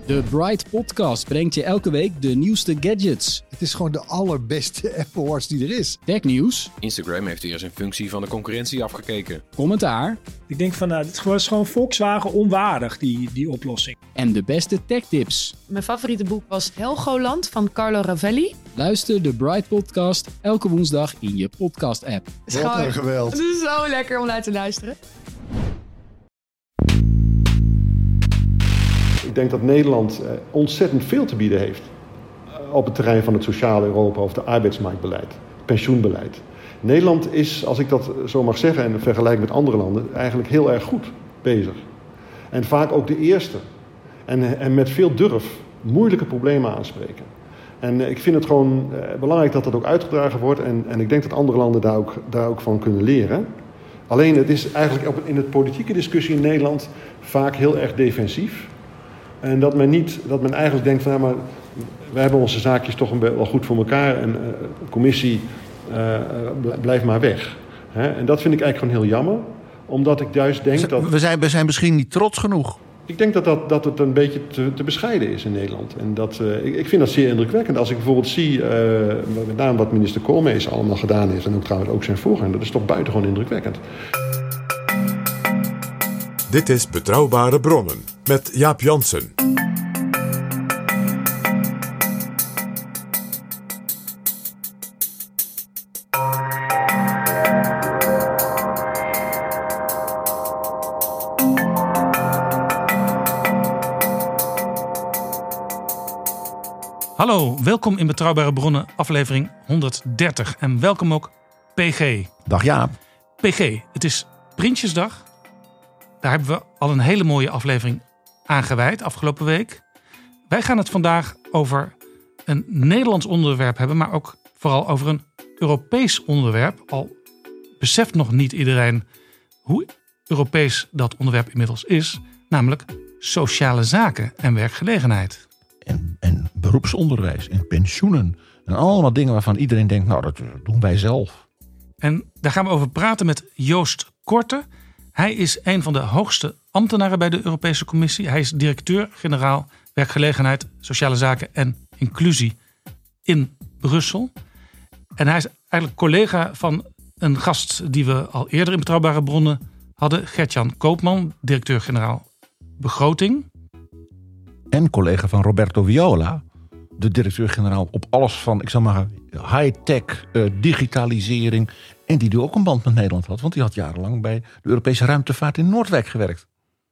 De Bright Podcast brengt je elke week de nieuwste gadgets. Het is gewoon de allerbeste Apple Watch die er is. Technieuws. Instagram heeft weer zijn functie van de concurrentie afgekeken. Commentaar. Ik denk van, dit is gewoon Volkswagen onwaardig, die oplossing. En de beste techtips. Mijn favoriete boek was Helgoland van Carlo Ravelli. Luister de Bright Podcast elke woensdag in je podcast-app. Wat een geweld. Het is zo lekker om naar te luisteren. Ik denk dat Nederland ontzettend veel te bieden heeft op het terrein van het sociale Europa of de arbeidsmarktbeleid, pensioenbeleid. Nederland is, als ik dat zo mag zeggen en vergelijk met andere landen, eigenlijk heel erg goed bezig. En vaak ook de eerste. En met veel durf moeilijke problemen aanspreken. En ik vind het gewoon belangrijk dat dat ook uitgedragen wordt. En ik denk dat andere landen daar ook van kunnen leren. Alleen het is eigenlijk in de politieke discussie in Nederland vaak heel erg defensief. En dat men eigenlijk denkt van, ja, maar wij hebben onze zaakjes toch wel goed voor elkaar. En de commissie blijft maar weg. En dat vind ik eigenlijk gewoon heel jammer. Omdat ik juist denk dat... We zijn misschien niet trots genoeg. Ik denk dat het een beetje te bescheiden is in Nederland. En ik vind dat zeer indrukwekkend. Als ik bijvoorbeeld zie, met name wat minister Koolmees allemaal gedaan heeft... en ook trouwens ook zijn voorganger, dat is toch buitengewoon indrukwekkend. Dit is Betrouwbare Bronnen met Jaap Jansen. Hallo, welkom in Betrouwbare Bronnen, aflevering 130. En welkom ook PG. Dag Jaap. PG, het is Prinsjesdag. Daar hebben we al een hele mooie aflevering aan gewijd afgelopen week. Wij gaan het vandaag over een Nederlands onderwerp hebben, maar ook vooral over een Europees onderwerp. Al beseft nog niet iedereen hoe Europees dat onderwerp inmiddels is, namelijk sociale zaken en werkgelegenheid. En beroepsonderwijs en pensioenen. En allemaal dingen waarvan iedereen denkt, nou dat doen wij zelf. En daar gaan we over praten met Joost Korte. Hij is een van de hoogste ambtenaren bij de Europese Commissie. Hij is directeur-generaal werkgelegenheid, sociale zaken en inclusie in Brussel. En hij is eigenlijk collega van een gast die we al eerder in Betrouwbare Bronnen hadden. Gert-Jan Koopman, directeur-generaal begroting. En collega van Roberto Viola, de directeur-generaal op alles van, ik zal maar high-tech, digitalisering. En die ook een band met Nederland had, want die had jarenlang bij de Europese ruimtevaart in Noordwijk gewerkt.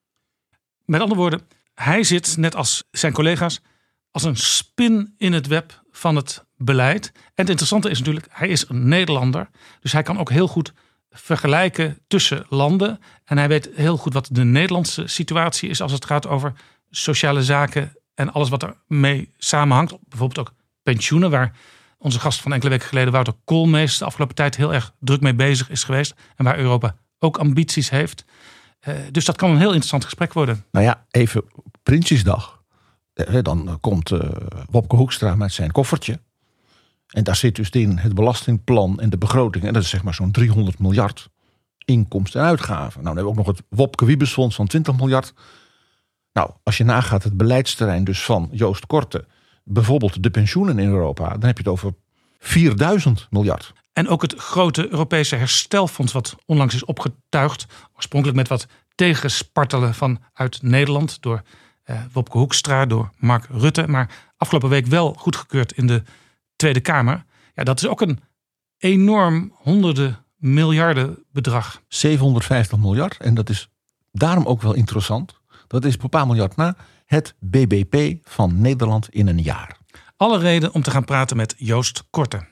Met andere woorden, hij zit net als zijn collega's als een spin in het web van het beleid. En het interessante is natuurlijk, hij is een Nederlander. Dus hij kan ook heel goed vergelijken tussen landen. En hij weet heel goed wat de Nederlandse situatie is als het gaat over sociale zaken en alles wat ermee samenhangt. Bijvoorbeeld ook pensioenen, waar onze gast van enkele weken geleden, Wouter Koolmees, de afgelopen tijd heel erg druk mee bezig is geweest. En waar Europa ook ambities heeft. Dus dat kan een heel interessant gesprek worden. Nou ja, even Prinsjesdag. Dan komt Wopke Hoekstra met zijn koffertje. En daar zit dus in het belastingplan en de begroting. En dat is zeg maar zo'n 300 miljard inkomsten en uitgaven. Nou, dan hebben we ook nog het Wopke Wiebesfonds van 20 miljard. Nou, als je nagaat het beleidsterrein dus van Joost Korte, bijvoorbeeld de pensioenen in Europa, dan heb je het over 4000 miljard. En ook het grote Europese herstelfonds wat onlangs is opgetuigd. Oorspronkelijk met wat tegenspartelen vanuit Nederland door Wopke Hoekstra, door Mark Rutte. Maar afgelopen week wel goedgekeurd in de Tweede Kamer. Ja, dat is ook een enorm honderden miljarden bedrag. 750 miljard. En dat is daarom ook wel interessant. Dat is per paar miljard na het BBP van Nederland in een jaar. Alle reden om te gaan praten met Joost Korte.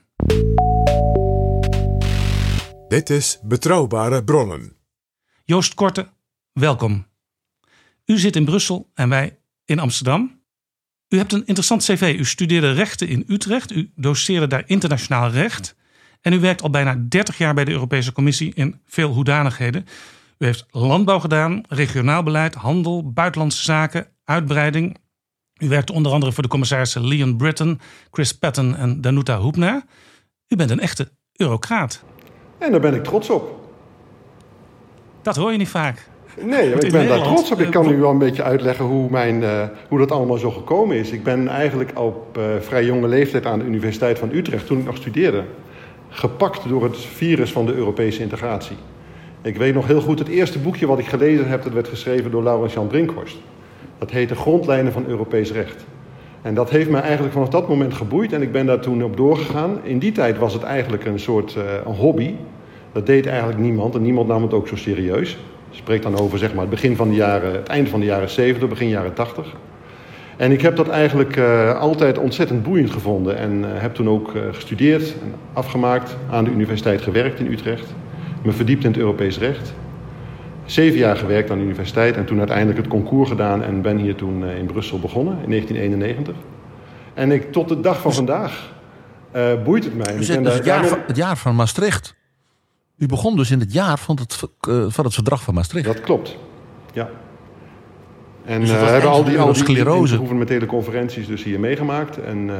Dit is Betrouwbare Bronnen. Joost Korte, welkom. U zit in Brussel en wij in Amsterdam. U hebt een interessant cv. U studeerde rechten in Utrecht. U doceerde daar internationaal recht. En u werkt al bijna 30 jaar bij de Europese Commissie in veel hoedanigheden. U heeft landbouw gedaan, regionaal beleid, handel, buitenlandse zaken, uitbreiding. U werkte onder andere voor de commissarissen Leon Britton, Chris Patten en Danuta Hübner. U bent een echte eurocraat. En daar ben ik trots op. Dat hoor je niet vaak. Nee, ik ben daar trots op. Ik kan u wel een beetje uitleggen hoe dat allemaal zo gekomen is. Ik ben eigenlijk op vrij jonge leeftijd aan de Universiteit van Utrecht, toen ik nog studeerde, gepakt door het virus van de Europese integratie. Ik weet nog heel goed, het eerste boekje wat ik gelezen heb, dat werd geschreven door Laurens-Jan Brinkhorst. Dat heette Grondlijnen van Europees Recht. En dat heeft mij eigenlijk vanaf dat moment geboeid en ik ben daar toen op doorgegaan. In die tijd was het eigenlijk een soort een hobby. Dat deed eigenlijk niemand en niemand nam het ook zo serieus. Ik spreek dan over zeg maar, het einde van de jaren 70, begin jaren 80. En ik heb dat eigenlijk altijd ontzettend boeiend gevonden. En heb toen ook gestudeerd en afgemaakt, aan de universiteit gewerkt in Utrecht. Me verdiept in het Europees recht. 7 jaar gewerkt aan de universiteit en toen uiteindelijk het concours gedaan. En ben hier toen in Brussel begonnen, in 1991. En tot de dag van vandaag boeit het mij. Dus het jaar van Maastricht. U begon dus in het jaar van het verdrag van Maastricht. Dat klopt, ja. En dus hebben al die gouvernementele conferenties dus hier meegemaakt. En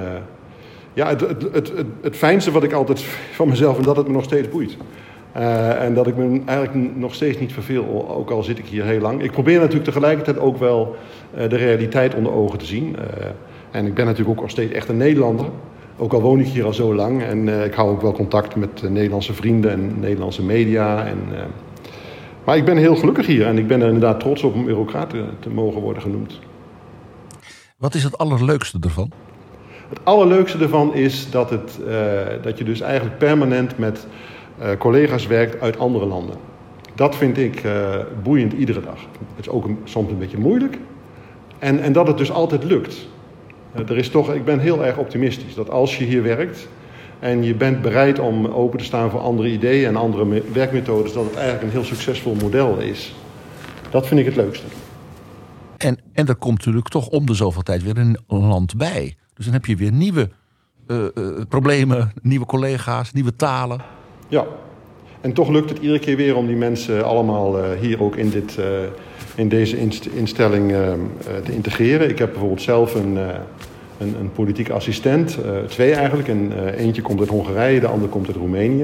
het fijnste wat ik altijd van mezelf, en dat het me nog steeds boeit. En dat ik me eigenlijk nog steeds niet verveel, ook al zit ik hier heel lang. Ik probeer natuurlijk tegelijkertijd ook wel de realiteit onder ogen te zien. En ik ben natuurlijk ook nog steeds echt een Nederlander. Ook al woon ik hier al zo lang. En ik hou ook wel contact met Nederlandse vrienden en Nederlandse media. Maar ik ben heel gelukkig hier en ik ben er inderdaad trots op om eurocraat te mogen worden genoemd. Wat is het allerleukste ervan? Het allerleukste ervan is dat je dus eigenlijk permanent met collega's werkt uit andere landen. Dat vind ik boeiend iedere dag. Het is ook soms een beetje moeilijk. En dat het dus altijd lukt. Ik ben heel erg optimistisch dat als je hier werkt en je bent bereid om open te staan voor andere ideeën en andere werkmethodes, dat het eigenlijk een heel succesvol model is. Dat vind ik het leukste. En er komt natuurlijk toch om de zoveel tijd weer een land bij. Dus dan heb je weer nieuwe problemen, nieuwe collega's, nieuwe talen. Ja, en toch lukt het iedere keer weer om die mensen allemaal hier ook in deze instelling te integreren. Ik heb bijvoorbeeld zelf een politieke assistent, 2 eigenlijk. En eentje komt uit Hongarije, de ander komt uit Roemenië.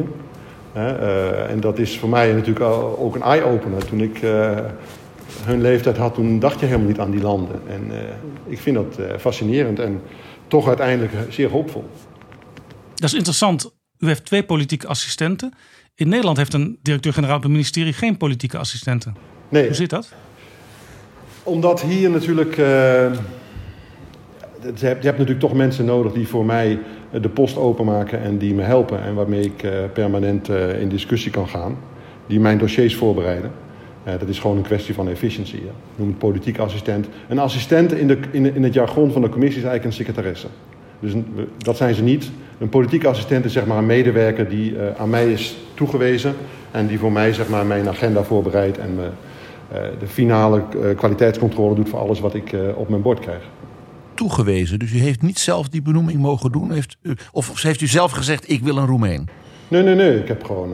En dat is voor mij natuurlijk ook een eye-opener. Toen ik hun leeftijd had, toen dacht je helemaal niet aan die landen. En ik vind dat fascinerend en toch uiteindelijk zeer hoopvol. Dat is interessant. U heeft 2 politieke assistenten. In Nederland heeft een directeur-generaal op het ministerie geen politieke assistenten. Nee. Hoe zit dat? Omdat hier natuurlijk... je hebt natuurlijk toch mensen nodig die voor mij de post openmaken en die me helpen. En waarmee ik permanent in discussie kan gaan. Die mijn dossiers voorbereiden. Dat is gewoon een kwestie van efficiëntie. Ja. Noem het politieke assistent. Een assistent in het jargon van de commissie is eigenlijk een secretaresse. Dus dat zijn ze niet. Een politieke assistent is zeg maar een medewerker die aan mij is toegewezen. En die voor mij zeg maar mijn agenda voorbereidt en de finale kwaliteitscontrole doet voor alles wat ik op mijn bord krijg. Toegewezen, dus u heeft niet zelf die benoeming mogen doen? Of heeft u zelf gezegd, ik wil een Roemeen? Nee. Ik heb gewoon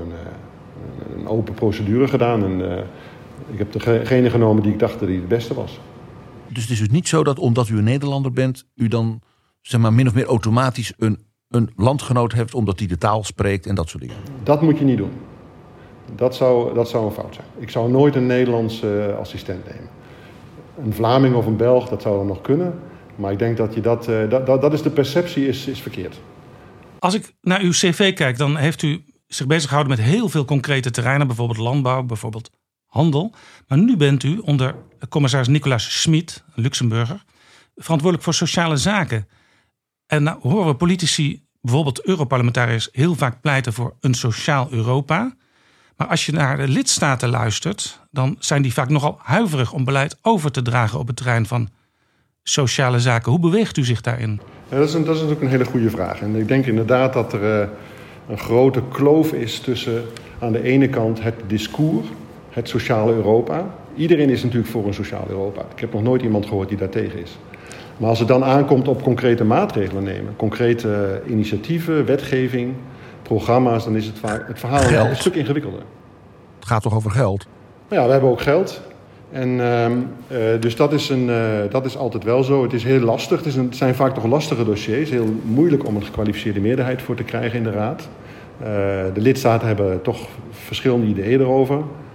een open procedure gedaan. En ik heb degene genomen die ik dacht dat die het beste was. Dus het is dus niet zo dat omdat u een Nederlander bent, u dan zeg maar min of meer automatisch een landgenoot heeft omdat hij de taal spreekt en dat soort dingen? Dat moet je niet doen. Dat zou een fout zijn. Ik zou nooit een Nederlandse assistent nemen. Een Vlaming of een Belg, dat zou nog kunnen. Maar ik denk dat dat is de perceptie is verkeerd. Als ik naar uw cv kijk, dan heeft u zich bezig gehouden met heel veel concrete terreinen. Bijvoorbeeld landbouw, bijvoorbeeld handel. Maar nu bent u onder commissaris Nicolas Schmit, een Luxemburger, verantwoordelijk voor sociale zaken. En nou horen we politici, bijvoorbeeld Europarlementariërs, heel vaak pleiten voor een sociaal Europa. Maar als je naar de lidstaten luistert, dan zijn die vaak nogal huiverig om beleid over te dragen op het terrein van sociale zaken. Hoe beweegt u zich daarin? Ja, dat is natuurlijk een hele goede vraag. En ik denk inderdaad dat er een grote kloof is tussen aan de ene kant het discours, het sociale Europa. Iedereen is natuurlijk voor een sociaal Europa. Ik heb nog nooit iemand gehoord die daar tegen is. Maar als het dan aankomt op concrete maatregelen nemen, concrete initiatieven, wetgeving, programma's, dan is het verhaal een stuk ingewikkelder. Het gaat toch over geld? Nou ja, we hebben ook geld. En dus dat is altijd wel zo. Het is heel lastig. Het zijn vaak toch lastige dossiers. Heel moeilijk om een gekwalificeerde meerderheid voor te krijgen in de Raad. De lidstaten hebben toch verschillende ideeën erover.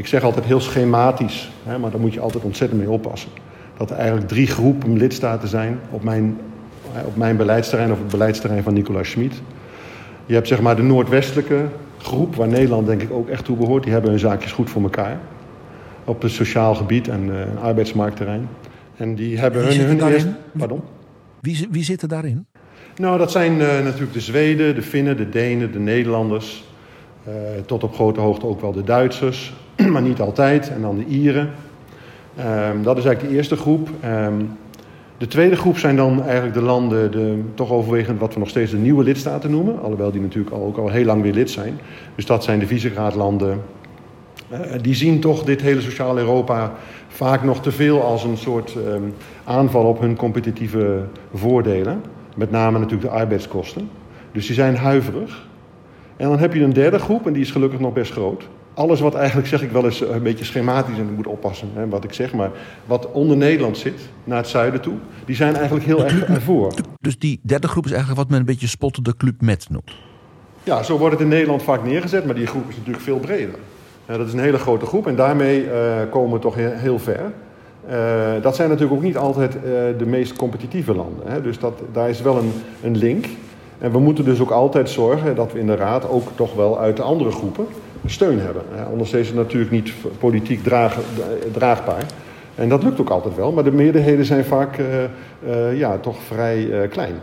Ik zeg altijd heel schematisch, maar daar moet je altijd ontzettend mee oppassen. Dat er eigenlijk 3 groepen lidstaten zijn op mijn beleidsterrein of het beleidsterrein van Nicolas Schmit. Je hebt zeg maar de noordwestelijke groep, waar Nederland denk ik ook echt toe behoort. Die hebben hun zaakjes goed voor elkaar. Op het sociaal gebied en arbeidsmarktterrein. En die hebben hun eerste... Pardon? Wie zit er daarin? Nou, dat zijn natuurlijk de Zweden, de Finnen, de Denen, de Nederlanders. Tot op grote hoogte ook wel de Duitsers, maar niet altijd. En dan de Ieren. Dat is eigenlijk de eerste groep. De tweede groep zijn dan eigenlijk de landen, toch overwegend wat we nog steeds de nieuwe lidstaten noemen. Alhoewel die natuurlijk ook al heel lang weer lid zijn. Dus dat zijn de Visegrádlanden. Die zien toch dit hele sociale Europa vaak nog te veel als een soort aanval op hun competitieve voordelen. Met name natuurlijk de arbeidskosten. Dus die zijn huiverig. En dan heb je een derde groep en die is gelukkig nog best groot. Alles wat eigenlijk, zeg ik wel eens een beetje schematisch, en ik moet oppassen wat ik zeg, maar wat onder Nederland zit, naar het zuiden toe, die zijn eigenlijk heel erg ervoor. Dus die derde groep is eigenlijk wat men een beetje spotten de Club Med noemt. Ja, zo wordt het in Nederland vaak neergezet, maar die groep is natuurlijk veel breder. Dat is een hele grote groep en daarmee komen we toch heel ver. Dat zijn natuurlijk ook niet altijd de meest competitieve landen. Dus daar is wel een link. En we moeten dus ook altijd zorgen dat we in de Raad ook toch wel uit de andere groepen steun hebben. Anders is het natuurlijk niet politiek draagbaar. En dat lukt ook altijd wel, maar de meerderheden zijn vaak toch vrij klein.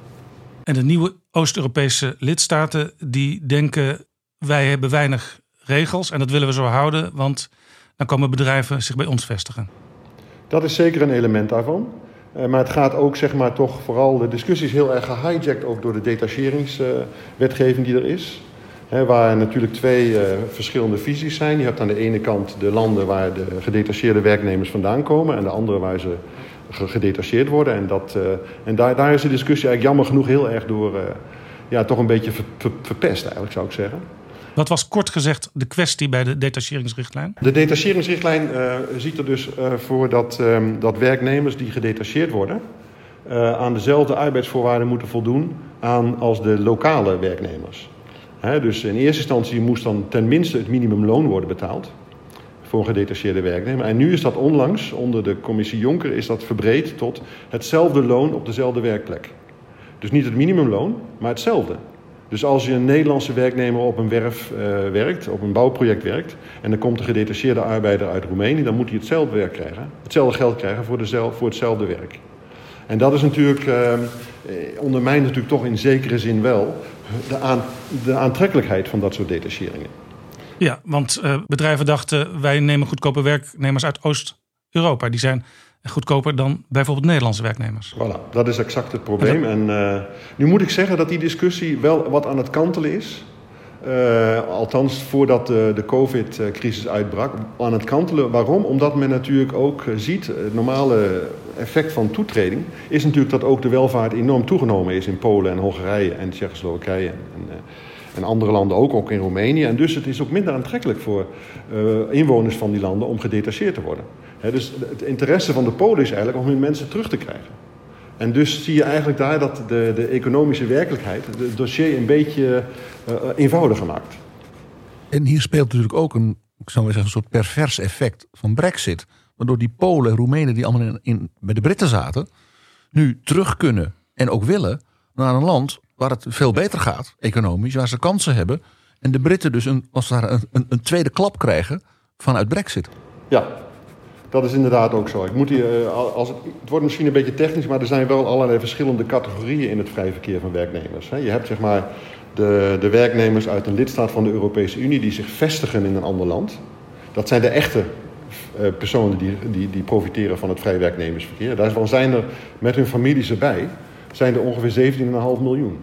En de nieuwe Oost-Europese lidstaten die denken, wij hebben weinig regels en dat willen we zo houden, want dan komen bedrijven zich bij ons vestigen. Dat is zeker een element daarvan. Maar het gaat ook, zeg maar, toch vooral... De discussie is heel erg gehijacked ook door de detacheringswetgeving die er is. Waar natuurlijk 2 verschillende visies zijn. Je hebt aan de ene kant de landen waar de gedetacheerde werknemers vandaan komen. En de andere waar ze gedetacheerd worden. En daar is de discussie eigenlijk jammer genoeg heel erg door... toch een beetje verpest eigenlijk, zou ik zeggen. Wat was kort gezegd de kwestie bij de detacheringsrichtlijn? De detacheringsrichtlijn ziet er dus voor dat werknemers die gedetacheerd worden... aan dezelfde arbeidsvoorwaarden moeten voldoen als de lokale werknemers. Dus in eerste instantie moest dan tenminste het minimumloon worden betaald voor een gedetacheerde werknemer. En nu is dat onlangs, onder de commissie Jonker, is dat verbreed tot hetzelfde loon op dezelfde werkplek. Dus niet het minimumloon, maar hetzelfde. Dus als je een Nederlandse werknemer op een werf werkt, op een bouwproject werkt... en er komt een gedetacheerde arbeider uit Roemenië... dan moet hij hetzelfde werk krijgen, hetzelfde geld krijgen voor hetzelfde werk. En dat is natuurlijk, ondermijnt natuurlijk toch in zekere zin wel... de aantrekkelijkheid van dat soort detacheringen. Ja, want bedrijven dachten, wij nemen goedkope werknemers uit Oost-Europa. Die zijn goedkoper dan bijvoorbeeld Nederlandse werknemers. Voilà, dat is exact het probleem. En nu moet ik zeggen dat die discussie wel wat aan het kantelen is. Althans, voordat de COVID-crisis uitbrak. Aan het kantelen. Waarom? Omdat men natuurlijk ook ziet, het normale effect van toetreding... is natuurlijk dat ook de welvaart enorm toegenomen is in Polen en Hongarije en Tsjechoslowakije... En andere landen ook in Roemenië. En dus het is ook minder aantrekkelijk voor inwoners van die landen om gedetacheerd te worden. Dus het interesse van de Polen is eigenlijk om hun mensen terug te krijgen. En dus zie je eigenlijk daar dat de economische werkelijkheid... het dossier een beetje eenvoudiger maakt. En hier speelt natuurlijk ook een soort pervers effect van Brexit. Waardoor die Polen en Roemenen die allemaal bij de Britten zaten... nu terug kunnen en ook willen naar een land... waar het veel beter gaat, economisch, waar ze kansen hebben. En de Britten dus een tweede klap krijgen vanuit Brexit. Ja, dat is inderdaad ook zo. Het wordt misschien een beetje technisch, maar er zijn wel allerlei verschillende categorieën in het vrij verkeer van werknemers. Je hebt zeg maar de werknemers uit een lidstaat van de Europese Unie die zich vestigen in een ander land. Dat zijn de echte personen die profiteren van het vrij werknemersverkeer. Daarvan zijn er met hun families erbij... zijn er ongeveer 17,5 miljoen.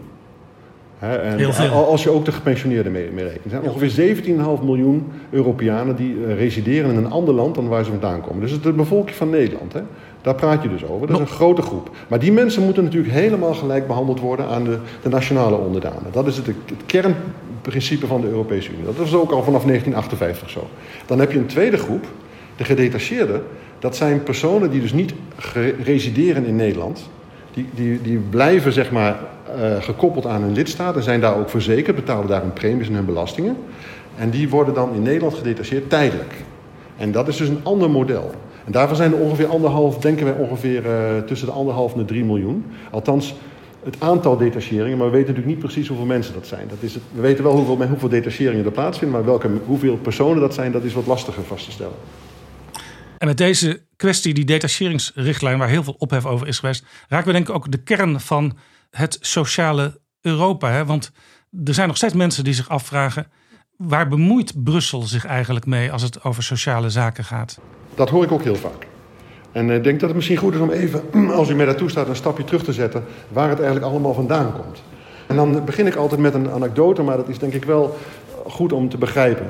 Heel veel. Als je ook de gepensioneerden mee rekent. Er zijn ongeveer 17,5 miljoen Europeanen die resideren in een ander land dan waar ze vandaan komen. Dus het is de bevolking van Nederland. Daar praat je dus over. Dat is een grote groep. Maar die mensen moeten natuurlijk helemaal gelijk behandeld worden aan de nationale onderdanen. Dat is het kernprincipe van de Europese Unie. Dat was ook al vanaf 1958 zo. Dan heb je een tweede groep, de gedetacheerden. Dat zijn personen die dus niet resideren in Nederland... Die blijven zeg maar gekoppeld aan hun lidstaat en zijn daar ook verzekerd, betalen daar hun premies en hun belastingen. En die worden dan in Nederland gedetacheerd tijdelijk. En dat is dus een ander model. En daarvan zijn er ongeveer denken wij ongeveer tussen de 1,5 en de 3 miljoen. Althans, het aantal detacheringen, maar we weten natuurlijk niet precies hoeveel mensen dat zijn. We weten wel hoeveel detacheringen er plaatsvinden, maar hoeveel personen dat zijn, dat is wat lastiger vast te stellen. En met deze kwestie, die detacheringsrichtlijn, waar heel veel ophef over is geweest, raken we denk ik ook de kern van het sociale Europa. Hè? Want er zijn nog steeds mensen die zich afvragen, waar bemoeit Brussel zich eigenlijk mee als het over sociale zaken gaat? Dat hoor ik ook heel vaak. En ik denk dat het misschien goed is om even, als u mij daartoe staat, een stapje terug te zetten waar het eigenlijk allemaal vandaan komt. En dan begin ik altijd met een anekdote, maar dat is denk ik wel goed om te begrijpen.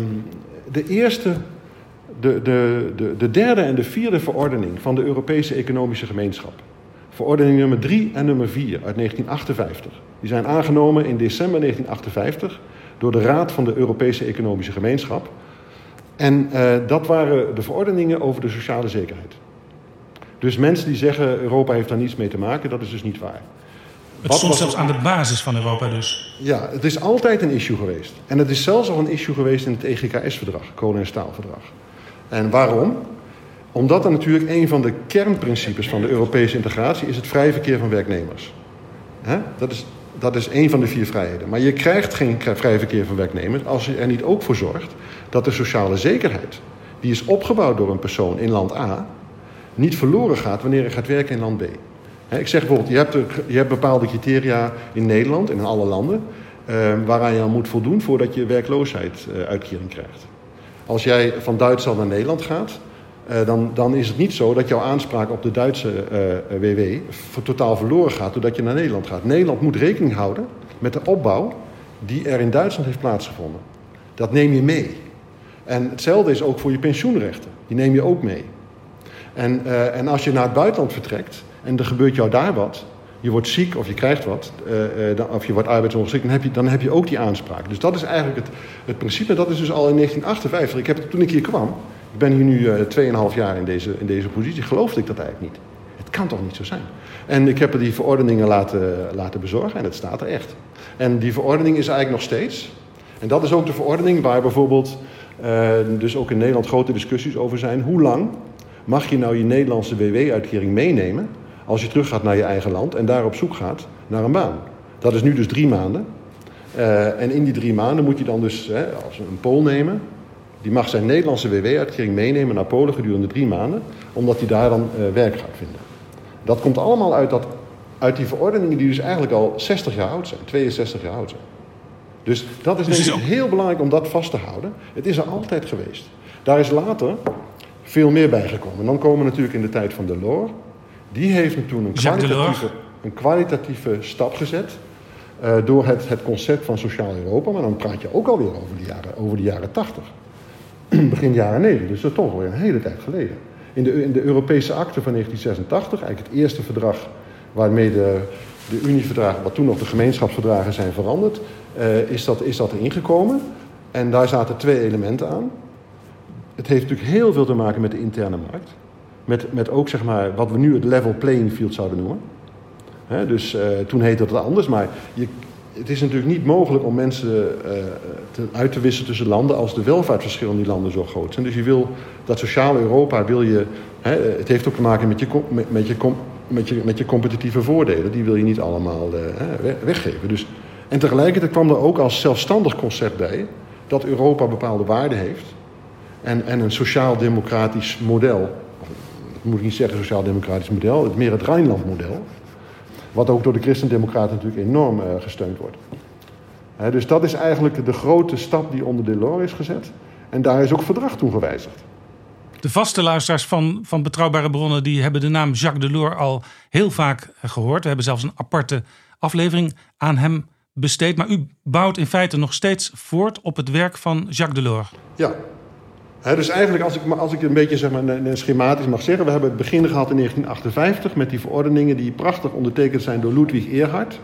De derde en de vierde verordening van de Europese Economische Gemeenschap. Verordening nummer 3 en nummer 4 uit 1958. Die zijn aangenomen in december 1958 door de Raad van de Europese Economische Gemeenschap. En dat waren de verordeningen over de sociale zekerheid. Dus mensen die zeggen Europa heeft daar niets mee te maken, dat is dus niet waar. Het stond zelfs aan de basis van Europa dus. Ja, het is altijd een issue geweest. En het is zelfs al een issue geweest in het EGKS-verdrag, kolen- en staalverdrag. En waarom? Omdat er natuurlijk een van de kernprincipes van de Europese integratie is het vrije verkeer van werknemers. Dat is een van de 4 vrijheden. Maar je krijgt geen vrije verkeer van werknemers als je er niet ook voor zorgt dat de sociale zekerheid, die is opgebouwd door een persoon in land A, niet verloren gaat wanneer je gaat werken in land B. Ik zeg bijvoorbeeld, je hebt bepaalde criteria in Nederland en in alle landen waaraan je aan moet voldoen voordat je werkloosheidsuitkering krijgt. Als jij van Duitsland naar Nederland gaat, dan is het niet zo dat jouw aanspraak op de Duitse WW totaal verloren gaat doordat je naar Nederland gaat. Nederland moet rekening houden met de opbouw die er in Duitsland heeft plaatsgevonden. Dat neem je mee. En hetzelfde is ook voor je pensioenrechten. Die neem je ook mee. En als je naar het buitenland vertrekt en er gebeurt jou daar wat, je wordt ziek of je krijgt wat, of je wordt arbeidsongeschikt, dan heb je ook die aanspraak. Dus dat is eigenlijk het principe. Dat is dus al in 1958. Toen ik hier kwam, ik ben hier nu 2,5 jaar in deze positie, geloofde ik dat eigenlijk niet. Het kan toch niet zo zijn? En ik heb er die verordeningen laten bezorgen en het staat er echt. En die verordening is eigenlijk nog steeds. En dat is ook de verordening waar bijvoorbeeld dus ook in Nederland grote discussies over zijn. Hoe lang mag je nou je Nederlandse WW-uitkering meenemen als je terug gaat naar je eigen land en daar op zoek gaat naar een baan? Dat is nu dus 3 maanden. En in die 3 maanden moet je dan dus, als we een Pool nemen, die mag zijn Nederlandse WW-uitkering meenemen naar Polen gedurende 3 maanden, omdat hij daar dan werk gaat vinden. Dat komt allemaal uit die verordeningen die dus eigenlijk al 60 jaar oud zijn, 62 jaar oud zijn. Dus dat is denk ik heel belangrijk om dat vast te houden. Het is er altijd geweest. Daar is later veel meer bijgekomen. Dan komen we natuurlijk in de tijd van Delors. Die heeft toen een kwalitatieve stap gezet door het concept van sociaal Europa. Maar dan praat je ook alweer over de jaren 80. Begin jaren 90, dus dat is toch alweer een hele tijd geleden. In de Europese akte van 1986, eigenlijk het eerste verdrag waarmee de Unieverdragen, wat toen nog de gemeenschapsverdragen zijn veranderd, is dat erin gekomen. En daar zaten 2 elementen aan. Het heeft natuurlijk heel veel te maken met de interne markt. Met ook zeg maar wat we nu het level playing field zouden noemen. Dus toen heette het anders, maar het is natuurlijk niet mogelijk om mensen uit te wisselen tussen landen als de welvaartsverschillen in die landen zo groot zijn. Dus je wil dat sociale Europa, het heeft ook te maken met je competitieve voordelen. Die wil je niet allemaal weggeven. Dus, en tegelijkertijd kwam er ook als zelfstandig concept bij dat Europa bepaalde waarden heeft. En een sociaal-democratisch model, moet ik niet zeggen sociaal-democratisch model, het meer het Rijnland-model. Wat ook door de christendemocraten natuurlijk enorm gesteund wordt. Dus dat is eigenlijk de grote stap die onder Delors is gezet. En daar is ook verdrag toe gewijzigd. De vaste luisteraars van Betrouwbare Bronnen die hebben de naam Jacques Delors al heel vaak gehoord. We hebben zelfs een aparte aflevering aan hem besteed. Maar u bouwt in feite nog steeds voort op het werk van Jacques Delors. Ja. Dus eigenlijk, als ik een beetje zeg maar, schematisch mag zeggen, we hebben het begin gehad in 1958 met die verordeningen die prachtig ondertekend zijn door Ludwig Erhard.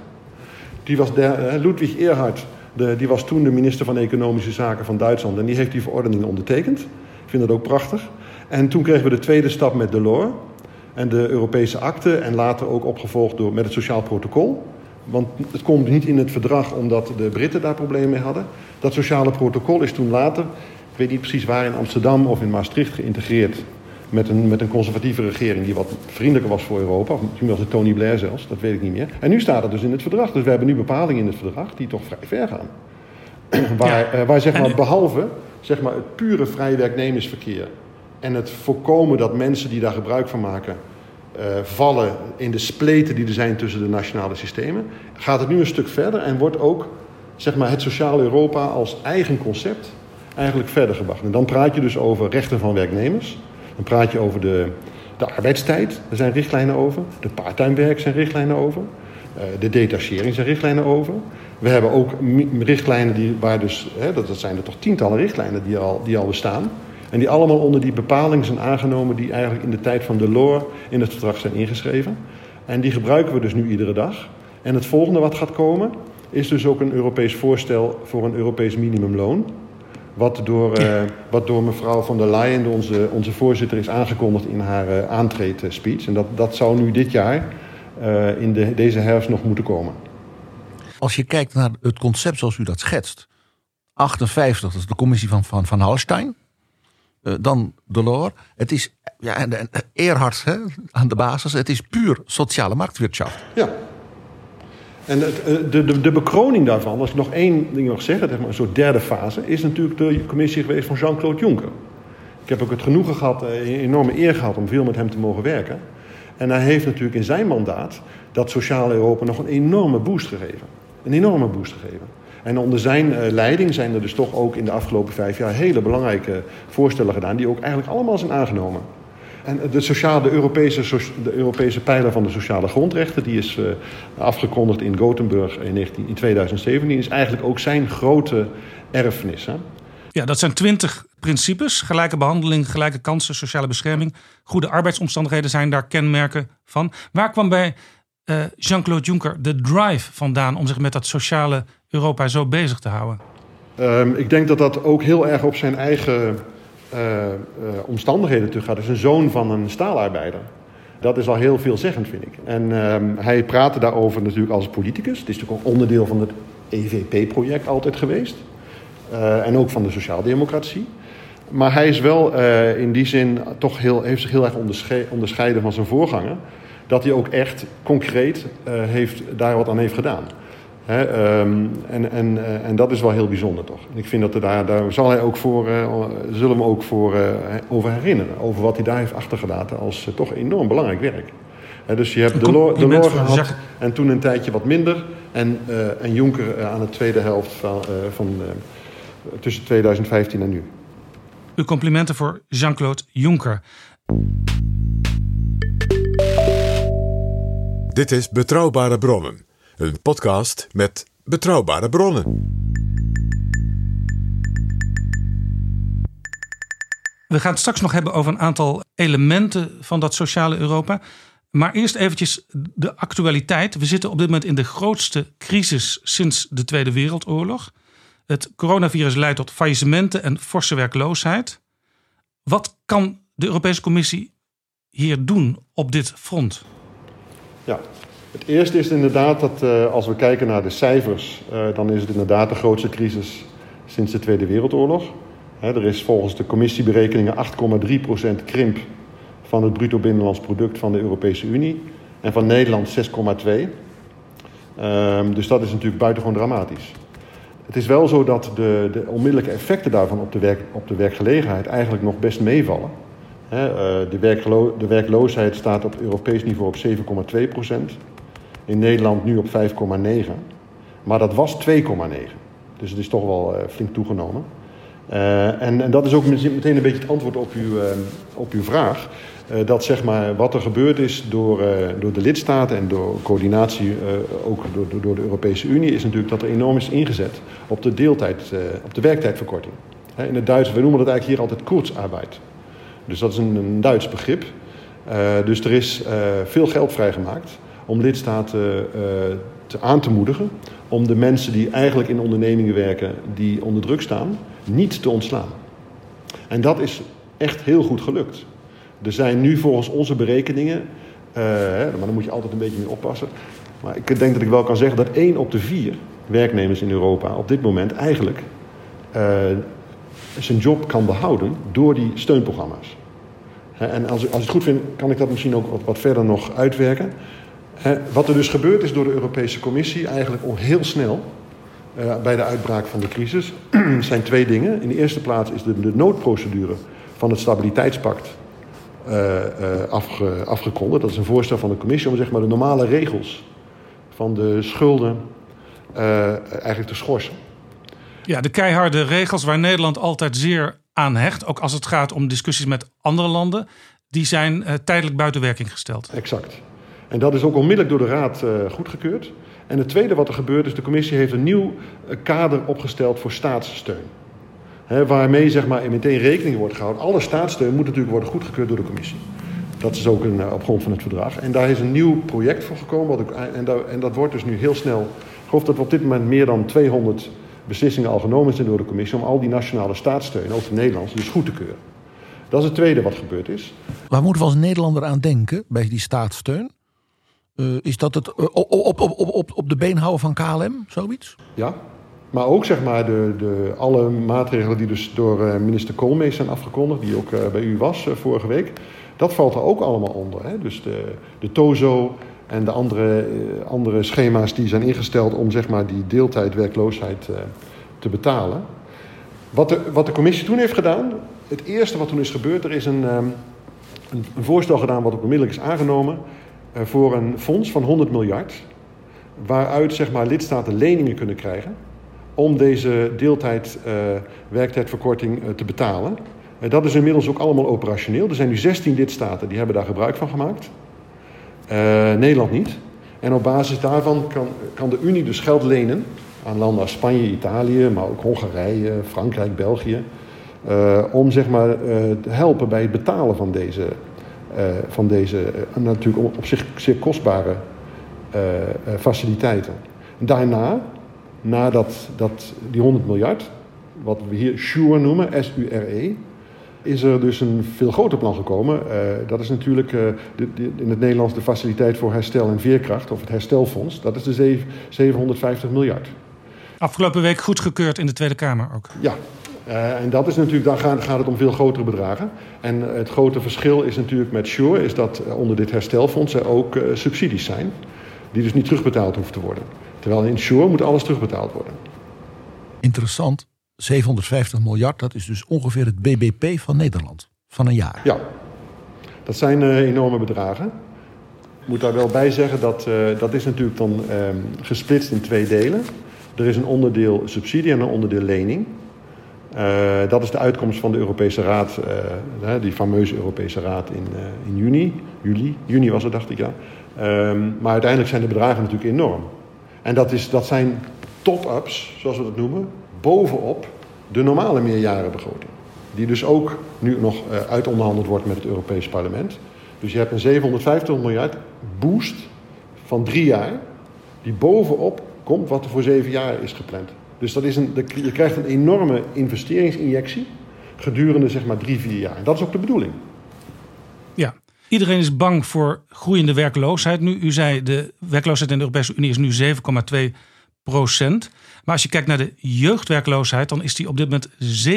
Ludwig Erhard die was toen de minister van Economische Zaken van Duitsland en die heeft die verordeningen ondertekend. Ik vind dat ook prachtig. En toen kregen we de tweede stap met Delors en de Europese akte en later ook opgevolgd met het Sociaal Protocol. Want het komt niet in het verdrag omdat de Britten daar problemen mee hadden. Dat sociale protocol is toen later Ik weet niet precies waar, in Amsterdam of in Maastricht geïntegreerd met een conservatieve regering die wat vriendelijker was voor Europa. Of misschien was het Tony Blair zelfs, dat weet ik niet meer. En nu staat het dus in het verdrag. Dus we hebben nu bepalingen in het verdrag die toch vrij ver gaan. Waar zeg maar, behalve zeg maar, het pure vrij werknemersverkeer en het voorkomen dat mensen die daar gebruik van maken vallen in de spleten die er zijn tussen de nationale systemen, gaat het nu een stuk verder en wordt ook zeg maar, het sociale Europa als eigen concept eigenlijk verder gebracht. En dan praat je dus over rechten van werknemers. Dan praat je over de arbeidstijd, daar zijn richtlijnen over. De parttime werk zijn richtlijnen over. De detachering zijn richtlijnen over. We hebben ook richtlijnen dat zijn er toch tientallen richtlijnen die al bestaan. En die allemaal onder die bepaling zijn aangenomen die eigenlijk in de tijd van Delors in het verdrag zijn ingeschreven. En die gebruiken we dus nu iedere dag. En het volgende wat gaat komen is dus ook een Europees voorstel voor een Europees minimumloon. Wat door mevrouw von der Leyen, onze voorzitter, is aangekondigd in haar aantreedspeech. En dat zou nu dit jaar in deze herfst nog moeten komen. Als je kijkt naar het concept zoals u dat schetst. 58, dat is de commissie van Hallstein. Dan Delors. Het is Erhard aan de basis. Het is puur sociale marktwirtschaft. Ja. En de bekroning daarvan, als ik nog één ding mag zeggen, een soort derde fase, is natuurlijk de commissie geweest van Jean-Claude Juncker. Ik heb ook het genoegen gehad, een enorme eer gehad om veel met hem te mogen werken. En hij heeft natuurlijk in zijn mandaat dat sociale Europa nog een enorme boost gegeven. En onder zijn leiding zijn er dus toch ook in de afgelopen 5 jaar hele belangrijke voorstellen gedaan, die ook eigenlijk allemaal zijn aangenomen. En de Europese pijler van de sociale grondrechten, die is afgekondigd in Gothenburg in 2017, is eigenlijk ook zijn grote erfenis. Hè? Ja, dat zijn 20 principes. Gelijke behandeling, gelijke kansen, sociale bescherming, goede arbeidsomstandigheden zijn daar kenmerken van. Waar kwam bij Jean-Claude Juncker de drive vandaan om zich met dat sociale Europa zo bezig te houden? Ik denk dat ook heel erg op zijn eigen omstandigheden terug gaat. Hij is een zoon van een staalarbeider. Dat is al heel veelzeggend, vind ik. En hij praatte daarover natuurlijk als politicus. Het is natuurlijk ook onderdeel van het EVP-project altijd geweest. En ook van de sociaaldemocratie. Maar hij is wel in die zin toch heeft zich heel erg onderscheiden van zijn voorganger. Dat hij ook echt concreet daar wat aan heeft gedaan. En dat is wel heel bijzonder, toch? Ik vind dat daar zal hij ook zullen we ook voor over herinneren. Over wat hij daar heeft achtergelaten als toch enorm belangrijk werk. Dus je hebt Delors gehad en toen een tijdje wat minder. En Juncker aan de tweede helft van tussen 2015 en nu. Uw complimenten voor Jean-Claude Juncker. Dit is Betrouwbare Bronnen. Een podcast met betrouwbare bronnen. We gaan het straks nog hebben over een aantal elementen van dat sociale Europa. Maar eerst eventjes de actualiteit. We zitten op dit moment in de grootste crisis sinds de Tweede Wereldoorlog. Het coronavirus leidt tot faillissementen en forse werkloosheid. Wat kan de Europese Commissie hier doen op dit front? Ja, het eerste is inderdaad dat als we kijken naar de cijfers, dan is het inderdaad de grootste crisis sinds de Tweede Wereldoorlog. Er is volgens de commissieberekeningen 8,3% krimp van het bruto binnenlands product van de Europese Unie. En van Nederland 6,2%. Dus dat is natuurlijk buitengewoon dramatisch. Het is wel zo dat de onmiddellijke effecten daarvan op de werkgelegenheid eigenlijk nog best meevallen. De werkloosheid staat op Europees niveau op 7,2%. In Nederland nu op 5,9%. Maar dat was 2,9%. Dus het is toch wel flink toegenomen. En dat is ook meteen een beetje het antwoord op uw vraag. Dat zeg maar wat er gebeurd is door de lidstaten en door coördinatie ook door de Europese Unie, is natuurlijk dat er enorm is ingezet op de op de werktijdverkorting. In het Duits, we noemen dat eigenlijk hier altijd Kurzarbeit. Dus dat is een Duits begrip. Dus er is veel geld vrijgemaakt om lidstaten aan te moedigen om de mensen die eigenlijk in ondernemingen werken die onder druk staan, niet te ontslaan. En dat is echt heel goed gelukt. Er zijn nu volgens onze berekeningen, maar dan moet je altijd een beetje mee oppassen. Maar ik denk dat ik wel kan zeggen dat 1 op de 4 werknemers in Europa op dit moment eigenlijk zijn job kan behouden door die steunprogramma's. En als je het goed vindt, kan ik dat misschien ook wat verder nog uitwerken. Wat er dus gebeurd is door de Europese Commissie, eigenlijk al heel snel bij de uitbraak van de crisis, zijn 2 dingen. In de eerste plaats is de noodprocedure van het Stabiliteitspact afgekondigd. Dat is een voorstel van de Commissie om zeg maar de normale regels van de schulden eigenlijk te schorsen. Ja, de keiharde regels waar Nederland altijd zeer aan hecht, ook als het gaat om discussies met andere landen, die zijn tijdelijk buiten werking gesteld. Exact. En dat is ook onmiddellijk door de Raad goedgekeurd. En het tweede wat er gebeurt is, de Commissie heeft een nieuw kader opgesteld voor staatssteun. Waarmee zeg maar meteen rekening wordt gehouden. Alle staatssteun moet natuurlijk worden goedgekeurd door de Commissie. Dat is ook op grond van het verdrag. En daar is een nieuw project voor gekomen. En dat wordt dus nu heel snel. Ik geloof dat er op dit moment meer dan 200 beslissingen al genomen zijn door de Commissie om al die nationale staatssteun, ook de Nederlandse, dus goed te keuren. Dat is het tweede wat gebeurd is. Waar moeten we als Nederlander aan denken bij die staatssteun? Is dat het op de been houden van KLM, zoiets? Ja, maar ook zeg maar alle maatregelen die dus door minister Koolmees zijn afgekondigd, die ook bij u was vorige week, dat valt er ook allemaal onder. Hè? Dus de TOZO en de andere schema's die zijn ingesteld om zeg maar die deeltijdwerkloosheid te betalen. Wat de Commissie toen heeft gedaan, het eerste wat toen is gebeurd, er is een voorstel gedaan wat ook onmiddellijk is aangenomen voor een fonds van 100 miljard, waaruit zeg maar lidstaten leningen kunnen krijgen om deze werktijdverkorting te betalen. Dat is inmiddels ook allemaal operationeel. Er zijn nu 16 lidstaten die hebben daar gebruik van gemaakt. Nederland niet. En op basis daarvan kan de Unie dus geld lenen aan landen als Spanje, Italië, maar ook Hongarije, Frankrijk, België. Om zeg maar te helpen bij het betalen van deze natuurlijk op zich zeer kostbare faciliteiten. Daarna, nadat die 100 miljard, wat we hier SURE noemen, SURE, is er dus een veel groter plan gekomen. Dat is natuurlijk in het Nederlands de Faciliteit voor Herstel en Veerkracht, of het Herstelfonds. Dat is de 750 miljard. Afgelopen week goedgekeurd in de Tweede Kamer ook. Ja, en dat is natuurlijk, daar gaat het om veel grotere bedragen. En het grote verschil is natuurlijk met SURE, is dat onder dit herstelfonds er ook subsidies zijn, die dus niet terugbetaald hoeven te worden. Terwijl in SURE moet alles terugbetaald worden. Interessant. 750 miljard, dat is dus ongeveer het BBP van Nederland. Van een jaar. Ja, dat zijn enorme bedragen. Ik moet daar wel bij zeggen dat is natuurlijk dan gesplitst in 2 delen. Er is een onderdeel subsidie en een onderdeel lening. Dat is de uitkomst van de Europese Raad, die fameuze Europese Raad in juni was het, dacht ik, ja. Maar uiteindelijk zijn de bedragen natuurlijk enorm. En dat zijn top-ups, zoals we dat noemen, bovenop de normale meerjarenbegroting. Die dus ook nu nog uitonderhandeld wordt met het Europees Parlement. Dus je hebt een 750 miljard boost van 3 jaar, die bovenop komt wat er voor 7 jaar is gepland. Dus je krijgt een enorme investeringsinjectie gedurende zeg maar 3-4 jaar. En dat is ook de bedoeling. Ja, iedereen is bang voor groeiende werkloosheid. Nu, u zei de werkloosheid in de Europese Unie is nu 7,2%. Maar als je kijkt naar de jeugdwerkloosheid, dan is die op dit moment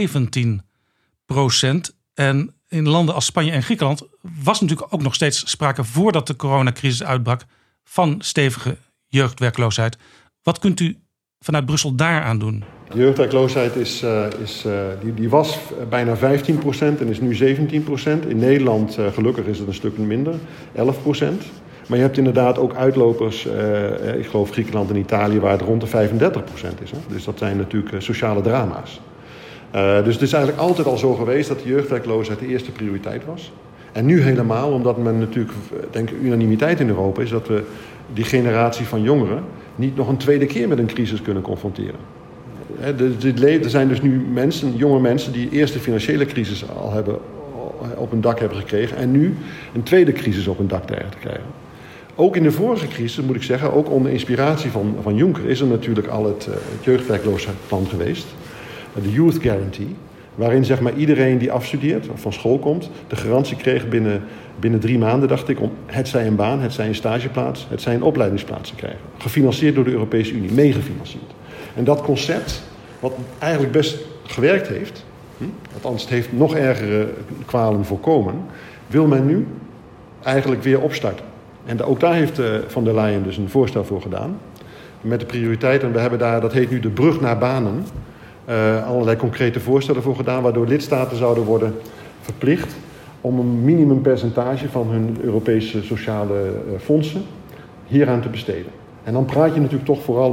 17%. En in landen als Spanje en Griekenland was natuurlijk ook nog steeds sprake voordat de coronacrisis uitbrak van stevige jeugdwerkloosheid. Wat kunt u vanuit Brussel daaraan doen? De jeugdwerkloosheid die was bijna 15% en is nu 17%. In Nederland, gelukkig is het een stuk minder, 11%. Maar je hebt inderdaad ook uitlopers, ik geloof Griekenland en Italië, waar het rond de 35% is. Hè? Dus dat zijn natuurlijk sociale drama's. Dus het is eigenlijk altijd al zo geweest dat de jeugdwerkloosheid de eerste prioriteit was. En nu helemaal, omdat men natuurlijk, denk ik, unanimiteit in Europa is, dat we die generatie van jongeren niet nog een tweede keer met een crisis kunnen confronteren. Er zijn dus nu jonge mensen die eerst de financiële crisis al op hun dak hebben gekregen en nu een tweede crisis op hun dak dreigen te krijgen. Ook in de vorige crisis, moet ik zeggen, ook onder inspiratie van Juncker, is er natuurlijk al het jeugdwerkloosheidsplan geweest. De Youth Guarantee, waarin zeg maar iedereen die afstudeert of van school komt, de garantie kreeg binnen 3 maanden, dacht ik, om hetzij een baan, hetzij een stageplaats, hetzij een opleidingsplaats te krijgen. Gefinancierd door de Europese Unie, meegefinancierd. En dat concept, wat eigenlijk best gewerkt heeft, althans het heeft nog ergere kwalen voorkomen, wil men nu eigenlijk weer opstarten. En ook daar heeft Von der Leyen dus een voorstel voor gedaan. Met de prioriteiten, we hebben daar, dat heet nu de brug naar banen, allerlei concrete voorstellen voor gedaan, waardoor lidstaten zouden worden verplicht om een minimumpercentage van hun Europese sociale fondsen hieraan te besteden. En dan praat je natuurlijk toch vooral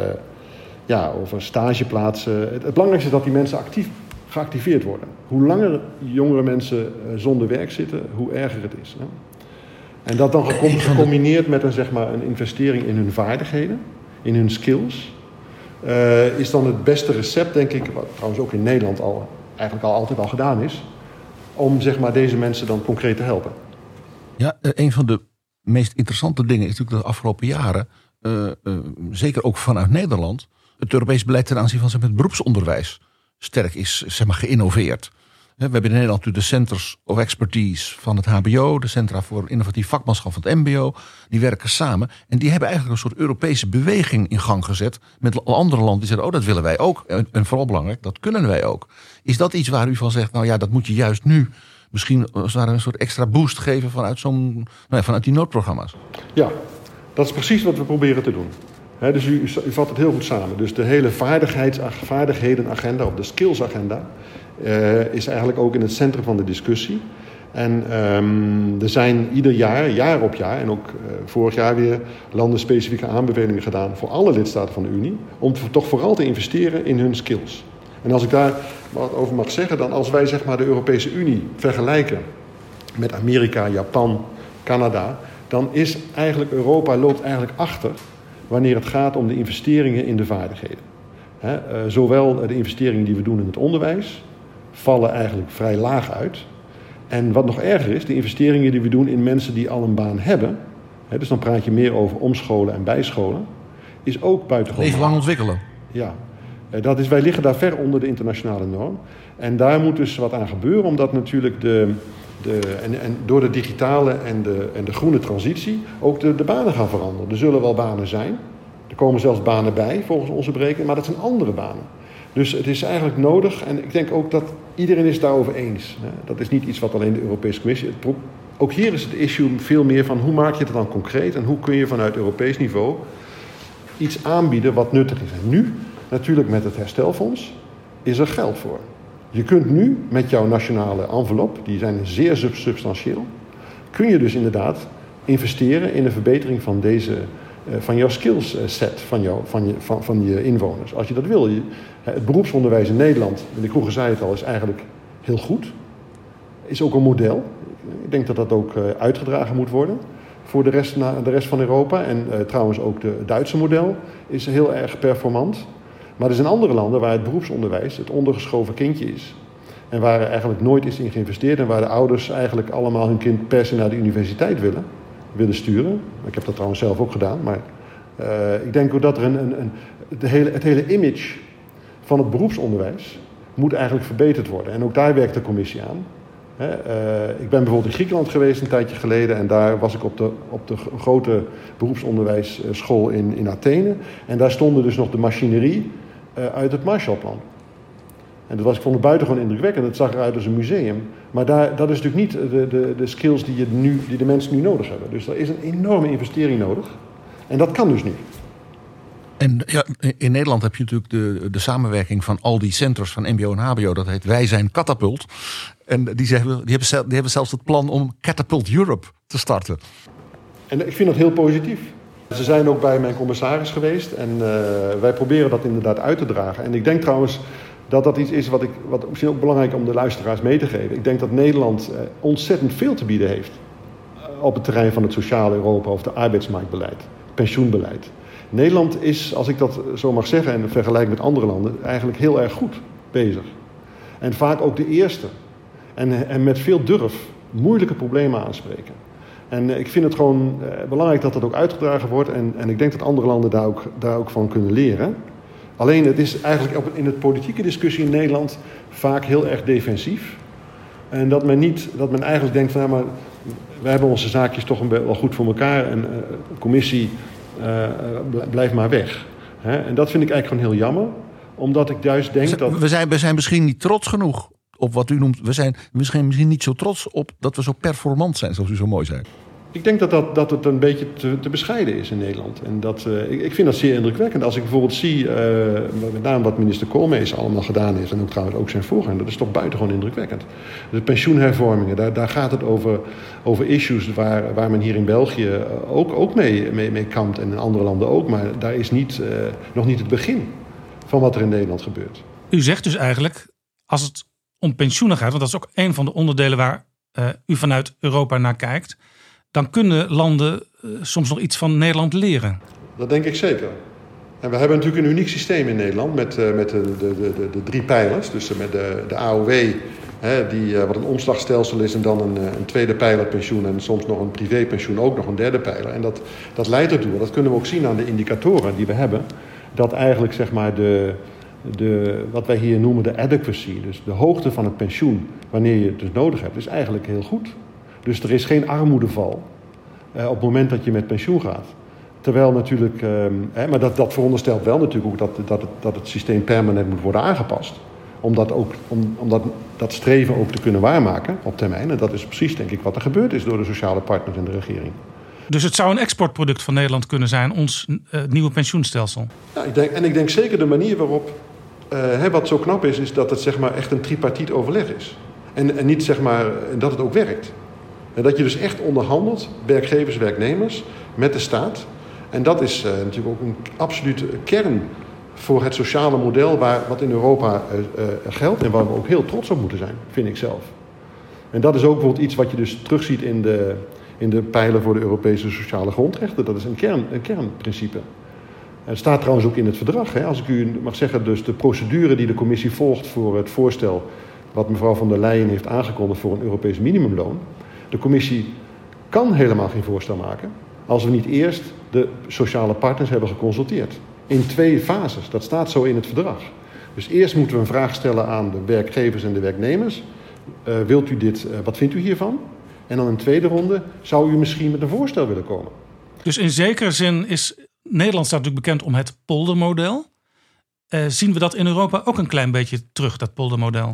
over stageplaatsen. Het belangrijkste is dat die mensen actief geactiveerd worden. Hoe langer jongere mensen zonder werk zitten, hoe erger het is. Hè? En dat dan gecombineerd met een investering in hun vaardigheden, in hun skills, is dan het beste recept, denk ik, wat trouwens ook in Nederland altijd al gedaan is, om deze mensen dan concreet te helpen. Ja, een van de meest interessante dingen is natuurlijk de afgelopen jaren, zeker ook vanuit Nederland, het Europees beleid ten aanzien van het beroepsonderwijs sterk is geïnnoveerd. We hebben in Nederland natuurlijk de Centers of Expertise van het HBO, de Centra voor Innovatief Vakmanschap van het MBO. Die werken samen en die hebben eigenlijk een soort Europese beweging in gang gezet met andere landen die zeggen, dat willen wij ook. En vooral belangrijk, dat kunnen wij ook. Is dat iets waar u van zegt, dat moet je juist nu misschien een soort extra boost geven vanuit die noodprogramma's? Ja, dat is precies wat we proberen te doen. Dus u vat het heel goed samen. Dus de hele vaardighedenagenda of de skillsagenda is eigenlijk ook in het centrum van de discussie. En er zijn ieder jaar op jaar, en ook vorig jaar weer, landenspecifieke aanbevelingen gedaan voor alle lidstaten van de Unie, om toch vooral te investeren in hun skills. En als ik daar wat over mag zeggen, dan als wij de Europese Unie vergelijken met Amerika, Japan, Canada, dan is eigenlijk Europa loopt eigenlijk achter wanneer het gaat om de investeringen in de vaardigheden. Zowel de investeringen die we doen in het onderwijs vallen eigenlijk vrij laag uit. En wat nog erger is, de investeringen die we doen in mensen die al een baan hebben, dus dan praat je meer over omscholen en bijscholen, is ook buitengewoon. Even lang ontwikkelen. Ja, wij liggen daar ver onder de internationale norm. En daar moet dus wat aan gebeuren, omdat natuurlijk door de digitale en de groene transitie ook de banen gaan veranderen. Er zullen wel banen zijn. Er komen zelfs banen bij, volgens onze berekening, maar dat zijn andere banen. Dus het is eigenlijk nodig, en ik denk ook dat iedereen is daarover eens. Dat is niet iets wat alleen de Europese Commissie. Ook hier is het issue veel meer van hoe maak je het dan concreet en hoe kun je vanuit Europees niveau iets aanbieden wat nuttig is. En nu, natuurlijk met het herstelfonds, is er geld voor. Je kunt nu met jouw nationale envelop, die zijn zeer substantieel, kun je dus inderdaad investeren in de verbetering van jouw skills set van je inwoners. Als je dat wil. Het beroepsonderwijs in Nederland, en de Kroeger zei het al, is eigenlijk heel goed. Is ook een model. Ik denk dat dat ook uitgedragen moet worden voor de rest van Europa. En trouwens ook het Duitse model is heel erg performant. Maar er zijn andere landen waar het beroepsonderwijs het ondergeschoven kindje is. En waar er eigenlijk nooit is in geïnvesteerd. En waar de ouders eigenlijk allemaal hun kind per se naar de universiteit willen sturen. Ik heb dat trouwens zelf ook gedaan. Maar ik denk ook dat er het hele image van het beroepsonderwijs moet eigenlijk verbeterd worden. En ook daar werkt de commissie aan. Ik ben bijvoorbeeld in Griekenland geweest een tijdje geleden. En daar was ik op de grote beroepsonderwijsschool in Athene. En daar stonden dus nog de machinerie uit het Marshallplan. En ik vond het buitengewoon indrukwekkend. Het zag eruit als een museum. Maar dat is natuurlijk niet de skills die de mensen nu nodig hebben. Dus er is een enorme investering nodig. En dat kan dus nu. En ja, in Nederland heb je natuurlijk de samenwerking van al die centers van MBO en HBO. Dat heet Wij Zijn Catapult. En die hebben zelfs het plan om Catapult Europe te starten. En ik vind dat heel positief. Ze zijn ook bij mijn commissaris geweest. En wij proberen dat inderdaad uit te dragen. En ik denk trouwens dat iets is wat misschien ook belangrijk om de luisteraars mee te geven. Ik denk dat Nederland ontzettend veel te bieden heeft op het terrein van het sociale Europa of de arbeidsmarktbeleid, pensioenbeleid. Nederland is, als ik dat zo mag zeggen en vergelijk met andere landen, eigenlijk heel erg goed bezig. En vaak ook de eerste. En met veel durf moeilijke problemen aanspreken. En ik vind het gewoon belangrijk dat dat ook uitgedragen wordt. En ik denk dat andere landen daar ook van kunnen leren. Alleen het is eigenlijk in de politieke discussie in Nederland vaak heel erg defensief. En dat men eigenlijk denkt van, maar we hebben onze zaakjes toch wel goed voor elkaar. En de commissie blijft maar weg. En dat vind ik eigenlijk gewoon heel jammer. Omdat ik juist denk dat... We zijn misschien niet trots genoeg op wat u noemt... We zijn misschien niet zo trots op dat we zo performant zijn, zoals u zo mooi zei. Ik denk dat het een beetje te bescheiden is in Nederland. En ik vind dat zeer indrukwekkend. Als ik bijvoorbeeld zie, met name wat minister Koolmees allemaal gedaan heeft... en ook trouwens ook zijn voorganger, dat is toch buitengewoon indrukwekkend. De pensioenhervormingen, daar gaat het over issues waar men hier in België ook mee kampt... en in andere landen ook, maar daar is nog niet het begin van wat er in Nederland gebeurt. U zegt dus eigenlijk, als het om pensioenen gaat... want dat is ook een van de onderdelen waar u vanuit Europa naar kijkt... dan kunnen landen soms nog iets van Nederland leren. Dat denk ik zeker. En we hebben natuurlijk een uniek systeem in Nederland met de 3 pijlers. Dus met de AOW, wat een omslagstelsel is... en dan een tweede pijler pensioen en soms nog een privépensioen... ook nog een derde pijler. En dat leidt ertoe, dat kunnen we ook zien aan de indicatoren die we hebben... dat eigenlijk zeg maar wat wij hier noemen de adequacy... dus de hoogte van het pensioen, wanneer je het dus nodig hebt... is eigenlijk heel goed. Dus er is geen armoedeval op het moment dat je met pensioen gaat. Terwijl natuurlijk, maar dat veronderstelt wel natuurlijk ook dat het systeem permanent moet worden aangepast. Om dat streven ook te kunnen waarmaken op termijn. En dat is precies denk ik wat er gebeurd is door de sociale partners en de regering. Dus het zou een exportproduct van Nederland kunnen zijn, ons nieuwe pensioenstelsel? Ja, ik denk zeker de manier waarop, wat zo knap is dat het zeg maar echt een tripartiet overleg is. En niet zeg maar dat het ook werkt. En dat je dus echt onderhandelt, werkgevers, werknemers, met de staat. En dat is natuurlijk ook een absolute kern voor het sociale model wat in Europa geldt. En waar we ook heel trots op moeten zijn, vind ik zelf. En dat is ook bijvoorbeeld iets wat je dus terugziet in de pijler voor de Europese sociale grondrechten. Dat is een kernprincipe. Het staat trouwens ook in het verdrag. Als ik u mag zeggen, dus de procedure die de commissie volgt voor het voorstel... wat mevrouw von der Leyen heeft aangekondigd voor een Europees minimumloon... De commissie kan helemaal geen voorstel maken als we niet eerst de sociale partners hebben geconsulteerd. In 2 fases, dat staat zo in het verdrag. Dus eerst moeten we een vraag stellen aan de werkgevers en de werknemers. Wilt u dit, wat vindt u hiervan? En dan in tweede ronde, zou u misschien met een voorstel willen komen? Dus in zekere zin is Nederland staat natuurlijk bekend om het poldermodel. Zien we dat in Europa ook een klein beetje terug, dat poldermodel?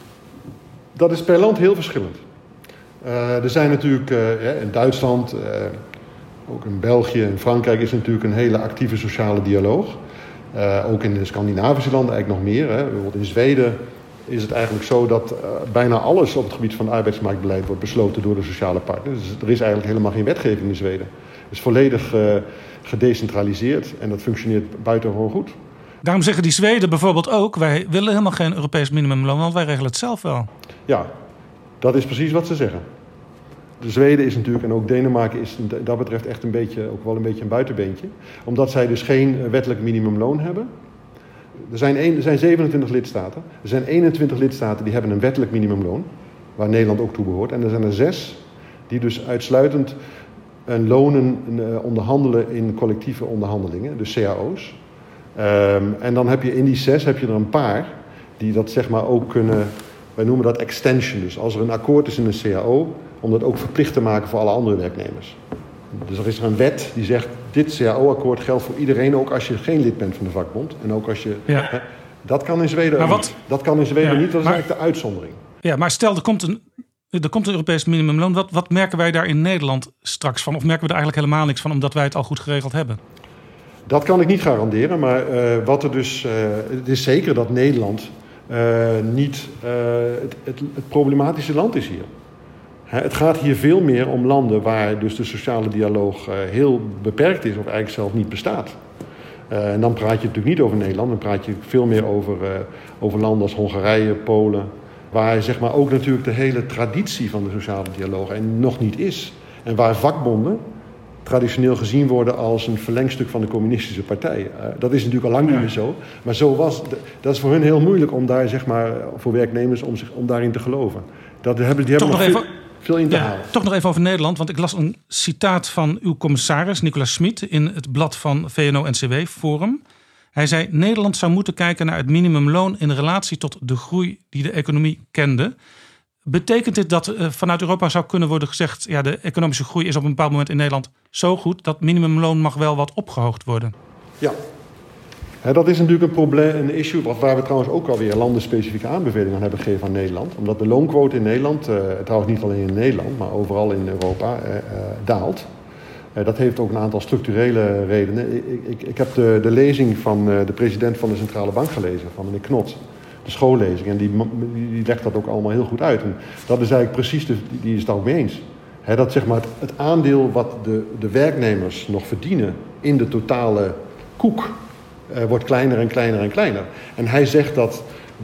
Dat is per land heel verschillend. Er zijn natuurlijk in Duitsland, ook in België en Frankrijk is natuurlijk een hele actieve sociale dialoog. Ook in de Scandinavische landen eigenlijk nog meer. Bijvoorbeeld in Zweden is het eigenlijk zo dat bijna alles op het gebied van arbeidsmarktbeleid wordt besloten door de sociale partners. Dus er is eigenlijk helemaal geen wetgeving in Zweden. Het is volledig gedecentraliseerd en dat functioneert buitengewoon goed. Daarom zeggen die Zweden bijvoorbeeld ook, wij willen helemaal geen Europees minimumloon, want wij regelen het zelf wel. Ja, dat is precies wat ze zeggen. De Zweden is natuurlijk, en ook Denemarken is dat betreft echt ook wel een beetje een buitenbeentje. Omdat zij dus geen wettelijk minimumloon hebben. Er zijn 27 lidstaten. Er zijn 21 lidstaten die hebben een wettelijk minimumloon. Waar Nederland ook toe behoort. En er zijn er 6 die dus uitsluitend lonen onderhandelen in collectieve onderhandelingen. Dus cao's. En dan heb je in die 6 heb je er een paar die dat zeg maar ook kunnen... Wij noemen dat extension. Dus als er een akkoord is in een CAO, om dat ook verplicht te maken voor alle andere werknemers. Dus er is er een wet die zegt, dit CAO-akkoord geldt voor iedereen, ook als je geen lid bent van de vakbond. En ook als je... Ja. Dat kan in Zweden niet. Dat kan in Zweden niet, dat is eigenlijk de uitzondering. Ja, maar stel, er komt een Europees minimumloon. Wat merken wij daar in Nederland straks van? Of merken we er eigenlijk helemaal niks van, omdat wij het al goed geregeld hebben? Dat kan ik niet garanderen, maar het is zeker dat Nederland... niet het problematische land is hier. Het gaat hier veel meer om landen waar dus de sociale dialoog heel beperkt is of eigenlijk zelf niet bestaat. En dan praat je natuurlijk niet over Nederland, dan praat je veel meer over landen als Hongarije, Polen, waar zeg maar ook natuurlijk de hele traditie van de sociale dialoog en nog niet is. En waar vakbonden traditioneel gezien worden als een verlengstuk van de communistische partij. Dat is natuurlijk al lang niet meer zo. Maar dat is voor hun heel moeilijk om daar, zeg maar, voor werknemers om daarin te geloven. Die hebben nog veel in te halen. Toch nog even over Nederland, want ik las een citaat van uw commissaris, Nicolas Schmit, in het blad van VNO-NCW Forum. Hij zei, Nederland zou moeten kijken naar het minimumloon in relatie tot de groei die de economie kende. Betekent dit dat vanuit Europa zou kunnen worden gezegd, ja, de economische groei is op een bepaald moment in Nederland zo goed dat minimumloon mag wel wat opgehoogd worden? Ja, Dat is natuurlijk een probleem, een issue waar we trouwens ook alweer landenspecifieke aanbevelingen aan hebben gegeven aan Nederland. Omdat de loonquote in Nederland, trouwens niet alleen in Nederland, maar overal in Europa, daalt. Dat heeft ook een aantal structurele redenen. Ik heb de lezing van de president van de Centrale Bank gelezen, van meneer Knot. De schoollezing. En die legt dat ook allemaal heel goed uit. En dat is eigenlijk precies, die is het ook mee eens. Dat zeg maar het aandeel wat de werknemers nog verdienen in de totale koek wordt kleiner en kleiner en kleiner. En hij zegt dat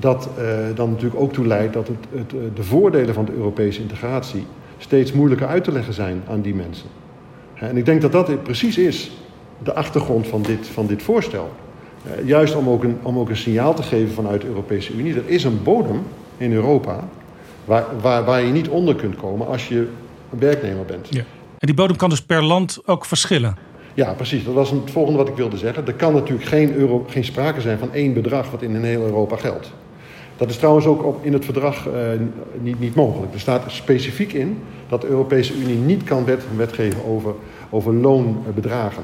dan natuurlijk ook toe leidt dat de voordelen van de Europese integratie steeds moeilijker uit te leggen zijn aan die mensen. En ik denk dat dat precies is de achtergrond van dit voorstel. Juist om ook een signaal te geven vanuit de Europese Unie. Er is een bodem in Europa waar je niet onder kunt komen als je een werknemer bent. Ja. En die bodem kan dus per land ook verschillen? Ja, precies. Dat was het volgende wat ik wilde zeggen. Er kan natuurlijk geen sprake zijn van één bedrag wat in heel Europa geldt. Dat is trouwens ook in het verdrag niet mogelijk. Er staat specifiek in dat de Europese Unie niet kan wetgeven over loonbedragen.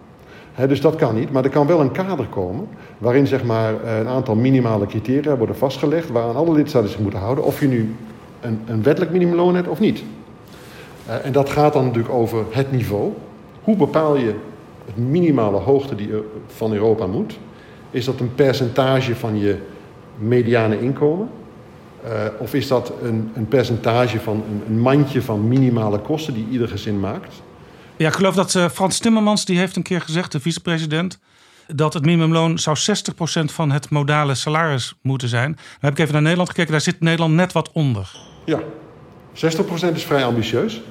Dus dat kan niet, maar er kan wel een kader komen waarin zeg maar, een aantal minimale criteria worden vastgelegd waaraan alle lidstaten zich moeten houden of je nu een wettelijk minimumloon hebt of niet. En dat gaat dan natuurlijk over het niveau. Hoe bepaal je het minimale hoogte die van Europa moet? Is dat een percentage van je mediane inkomen? Of is dat een percentage van een mandje van minimale kosten die ieder gezin maakt? Ja, ik geloof dat Frans Timmermans, die heeft een keer gezegd, de vicepresident, dat het minimumloon zou 60% van het modale salaris moeten zijn. Dan heb ik even naar Nederland gekeken, daar zit Nederland net wat onder. Ja, 60% is vrij ambitieus.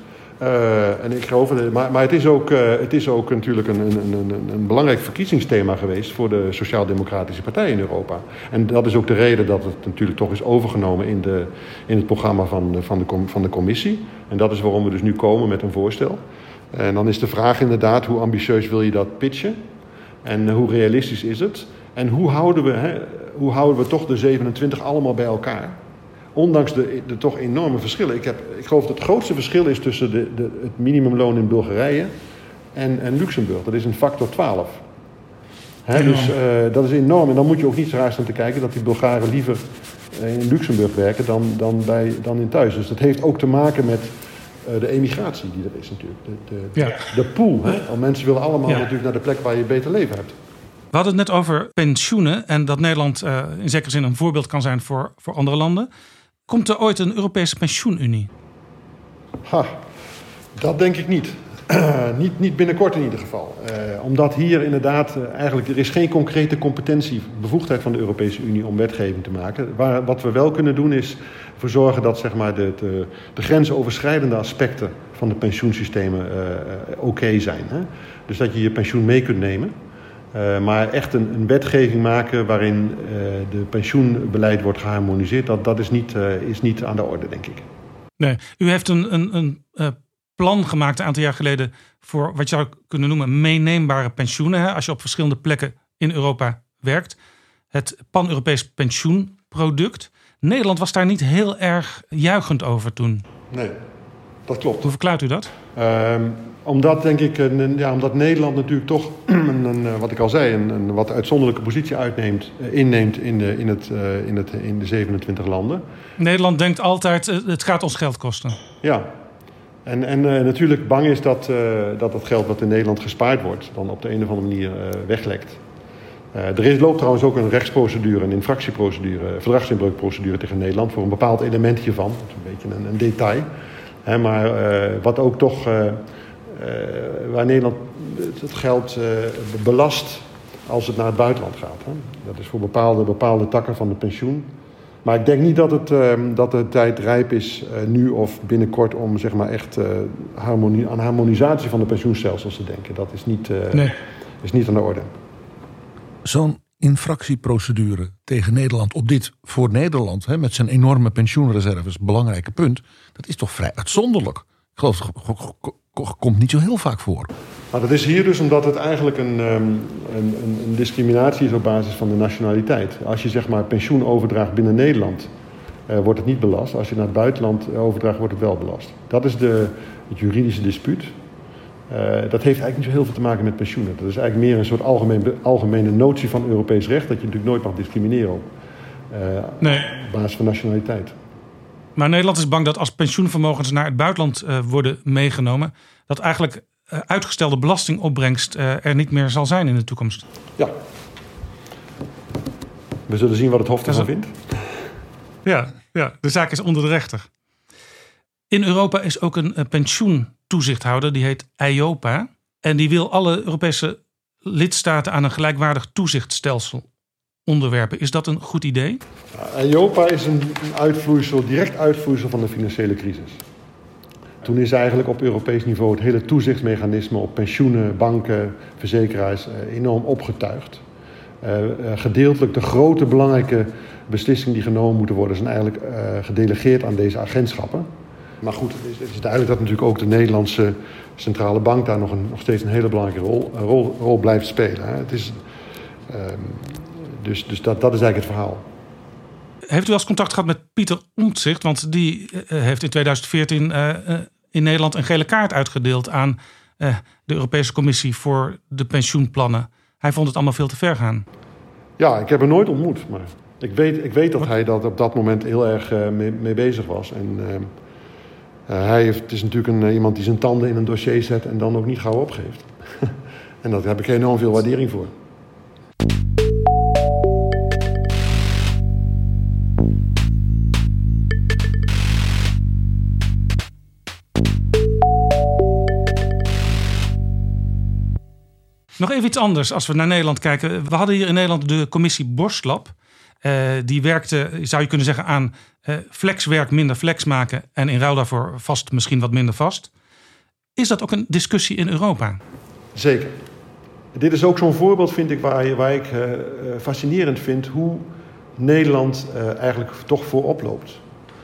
En ik geloof maar het is ook natuurlijk een belangrijk verkiezingsthema geweest voor de Sociaal-Democratische Partij in Europa. En dat is ook de reden dat het natuurlijk toch is overgenomen in het programma van de commissie. En dat is waarom we dus nu komen met een voorstel. En dan is de vraag inderdaad, hoe ambitieus wil je dat pitchen? En hoe realistisch is het? En hoe houden we toch de 27 allemaal bij elkaar? Ondanks de toch enorme verschillen. Ik geloof dat het grootste verschil is tussen het minimumloon in Bulgarije en Luxemburg. Dat is een factor 12. Dus dat is enorm. En dan moet je ook niet zo raar staan te kijken dat die Bulgaren liever in Luxemburg werken dan in thuis. Dus dat heeft ook te maken met de emigratie die er is natuurlijk. De pool. Mensen willen allemaal natuurlijk naar de plek waar je beter leven hebt. We hadden het net over pensioenen en dat Nederland in zekere zin een voorbeeld kan zijn voor andere landen. Komt er ooit een Europese pensioenunie? Dat denk ik niet. Niet binnenkort in ieder geval. Omdat hier inderdaad eigenlijk er is geen concrete bevoegdheid van de Europese Unie om wetgeving te maken. Wat we wel kunnen doen is ervoor zorgen dat zeg maar, de grensoverschrijdende aspecten van de pensioensystemen oké zijn. Dus dat je je pensioen mee kunt nemen. Maar echt een wetgeving maken waarin de pensioenbeleid wordt geharmoniseerd, dat is niet aan de orde, denk ik. Nee, u heeft een plan gemaakt een aantal jaar geleden voor wat je zou kunnen noemen meeneembare pensioenen. Als je op verschillende plekken in Europa werkt. Het Pan-Europees pensioenproduct. Nederland was daar niet heel erg juichend over toen. Nee, dat klopt. Hoe verklaart u dat? Omdat, denk ik, omdat Nederland natuurlijk toch, wat ik al zei, een wat uitzonderlijke positie inneemt in de 27 landen. Nederland denkt altijd, het gaat ons geld kosten. Ja, en natuurlijk bang is dat geld wat in Nederland gespaard wordt, dan op de een of andere manier weglekt. Loopt trouwens ook een rechtsprocedure, een infractieprocedure, verdragsinbreukprocedure tegen Nederland voor een bepaald element hiervan. Dat is een beetje een detail. Maar wat ook toch, waar Nederland het geld belast als het naar het buitenland gaat. Dat is voor bepaalde takken van de pensioen. Maar ik denk niet dat de tijd rijp is nu of binnenkort om zeg maar echt aan harmonisatie van de pensioenstelsels te denken. Dat is niet aan de orde. Zo'n infractieprocedure tegen Nederland op dit voor Nederland met zijn enorme pensioenreserves belangrijke punt, dat is toch vrij uitzonderlijk. Ik geloof dat komt niet zo heel vaak voor. Maar dat is hier dus omdat het eigenlijk een discriminatie is op basis van de nationaliteit. Als je zeg maar pensioen overdraagt binnen Nederland, wordt het niet belast. Als je naar het buitenland overdraagt, wordt het wel belast. Dat is het juridische dispuut. Dat heeft eigenlijk niet zo heel veel te maken met pensioenen. Dat is eigenlijk meer een soort algemene notie van Europees recht, dat je natuurlijk nooit mag discrimineren op basis van nationaliteit. Maar Nederland is bang dat als pensioenvermogens naar het buitenland worden meegenomen, dat eigenlijk uitgestelde belastingopbrengst er niet meer zal zijn in de toekomst. Ja. We zullen zien wat het Hof ervan vindt. Ja, de zaak is onder de rechter. In Europa is ook een pensioentoezichthouder, die heet EIOPA. En die wil alle Europese lidstaten aan een gelijkwaardig toezichtstelsel onderwerpen. Is dat een goed idee? EIOPA is een direct uitvloeisel van de financiële crisis. Toen is eigenlijk op Europees niveau het hele toezichtsmechanisme op pensioenen, banken, verzekeraars enorm opgetuigd. Gedeeltelijk de grote belangrijke beslissingen die genomen moeten worden zijn eigenlijk gedelegeerd aan deze agentschappen. Maar goed, het is duidelijk dat natuurlijk ook de Nederlandse centrale bank daar nog steeds een hele belangrijke rol blijft spelen. Hè. Het is, dus dat is eigenlijk het verhaal. Heeft u wel eens contact gehad met Pieter Omtzigt? Want die heeft in 2014 in Nederland een gele kaart uitgedeeld aan de Europese Commissie voor de pensioenplannen. Hij vond het allemaal veel te ver gaan. Ja, ik heb hem nooit ontmoet. Maar ik weet dat hij dat op dat moment heel erg mee bezig was. En het is natuurlijk iemand die zijn tanden in een dossier zet en dan ook niet gauw opgeeft. En daar heb ik enorm veel waardering voor. Nog even iets anders als we naar Nederland kijken. We hadden hier in Nederland de commissie Borslab. Die werkte, zou je kunnen zeggen, aan flexwerk minder flex maken en in ruil daarvoor vast misschien wat minder vast. Is dat ook een discussie in Europa? Zeker. Dit is ook zo'n voorbeeld, vind ik, waar ik fascinerend vind hoe Nederland eigenlijk toch voorop loopt.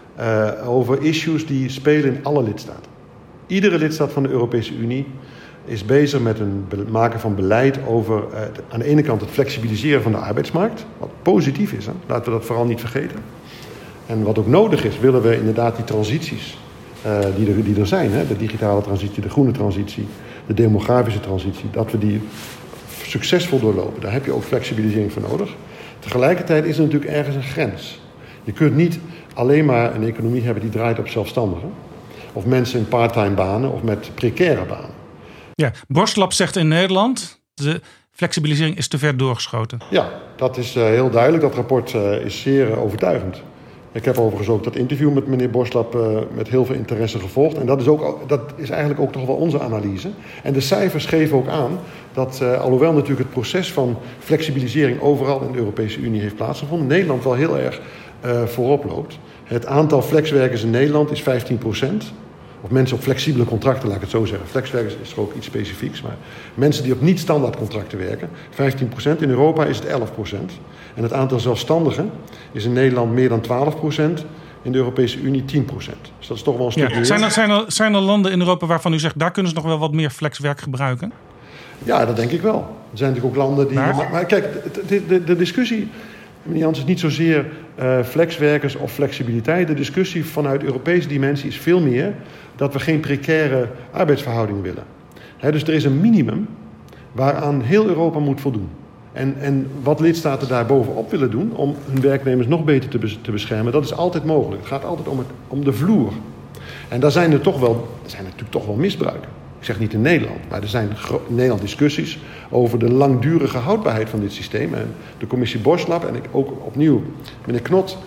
Over issues die spelen in alle lidstaten. Iedere lidstaat van de Europese Unie is bezig met het maken van beleid over aan de ene kant het flexibiliseren van de arbeidsmarkt. Wat positief is, hè? Laten we dat vooral niet vergeten. En wat ook nodig is, willen we inderdaad die transities die er zijn. Hè? De digitale transitie, de groene transitie, de demografische transitie. Dat we die succesvol doorlopen. Daar heb je ook flexibilisering voor nodig. Tegelijkertijd is er natuurlijk ergens een grens. Je kunt niet alleen maar een economie hebben die draait op zelfstandigen. Of mensen in parttime banen of met precaire banen. Ja, Borslab zegt in Nederland, de flexibilisering is te ver doorgeschoten. Ja, dat is heel duidelijk. Dat rapport is zeer overtuigend. Ik heb overigens ook dat interview met meneer Borslab met heel veel interesse gevolgd. En dat is eigenlijk ook toch wel onze analyse. En de cijfers geven ook aan dat, alhoewel natuurlijk het proces van flexibilisering overal in de Europese Unie heeft plaatsgevonden, Nederland wel heel erg voorop loopt. Het aantal flexwerkers in Nederland is 15%. Of mensen op flexibele contracten, laat ik het zo zeggen. Flexwerkers is er ook iets specifieks. Maar mensen die op niet-standaard contracten werken, 15%. In Europa is het 11%. En het aantal zelfstandigen is in Nederland meer dan 12%. In de Europese Unie 10%. Dus dat is toch wel een stuk meer. Zijn er landen in Europa waarvan u zegt, daar kunnen ze nog wel wat meer flexwerk gebruiken? Ja, dat denk ik wel. Er zijn natuurlijk ook landen die... Maar kijk, de discussie, meneer Jans, is niet zozeer flexwerkers of flexibiliteit. De discussie vanuit Europese dimensie is veel meer dat we geen precaire arbeidsverhoudingen willen. Dus er is een minimum waaraan heel Europa moet voldoen. En wat lidstaten daar bovenop willen doen om hun werknemers nog beter te beschermen, dat is altijd mogelijk. Het gaat altijd om de vloer. En daar zijn natuurlijk toch wel misbruiken. Ik zeg niet in Nederland, maar er zijn in Nederland discussies over de langdurige houdbaarheid van dit systeem. En de commissie Borslab en ik ook opnieuw, meneer Knot,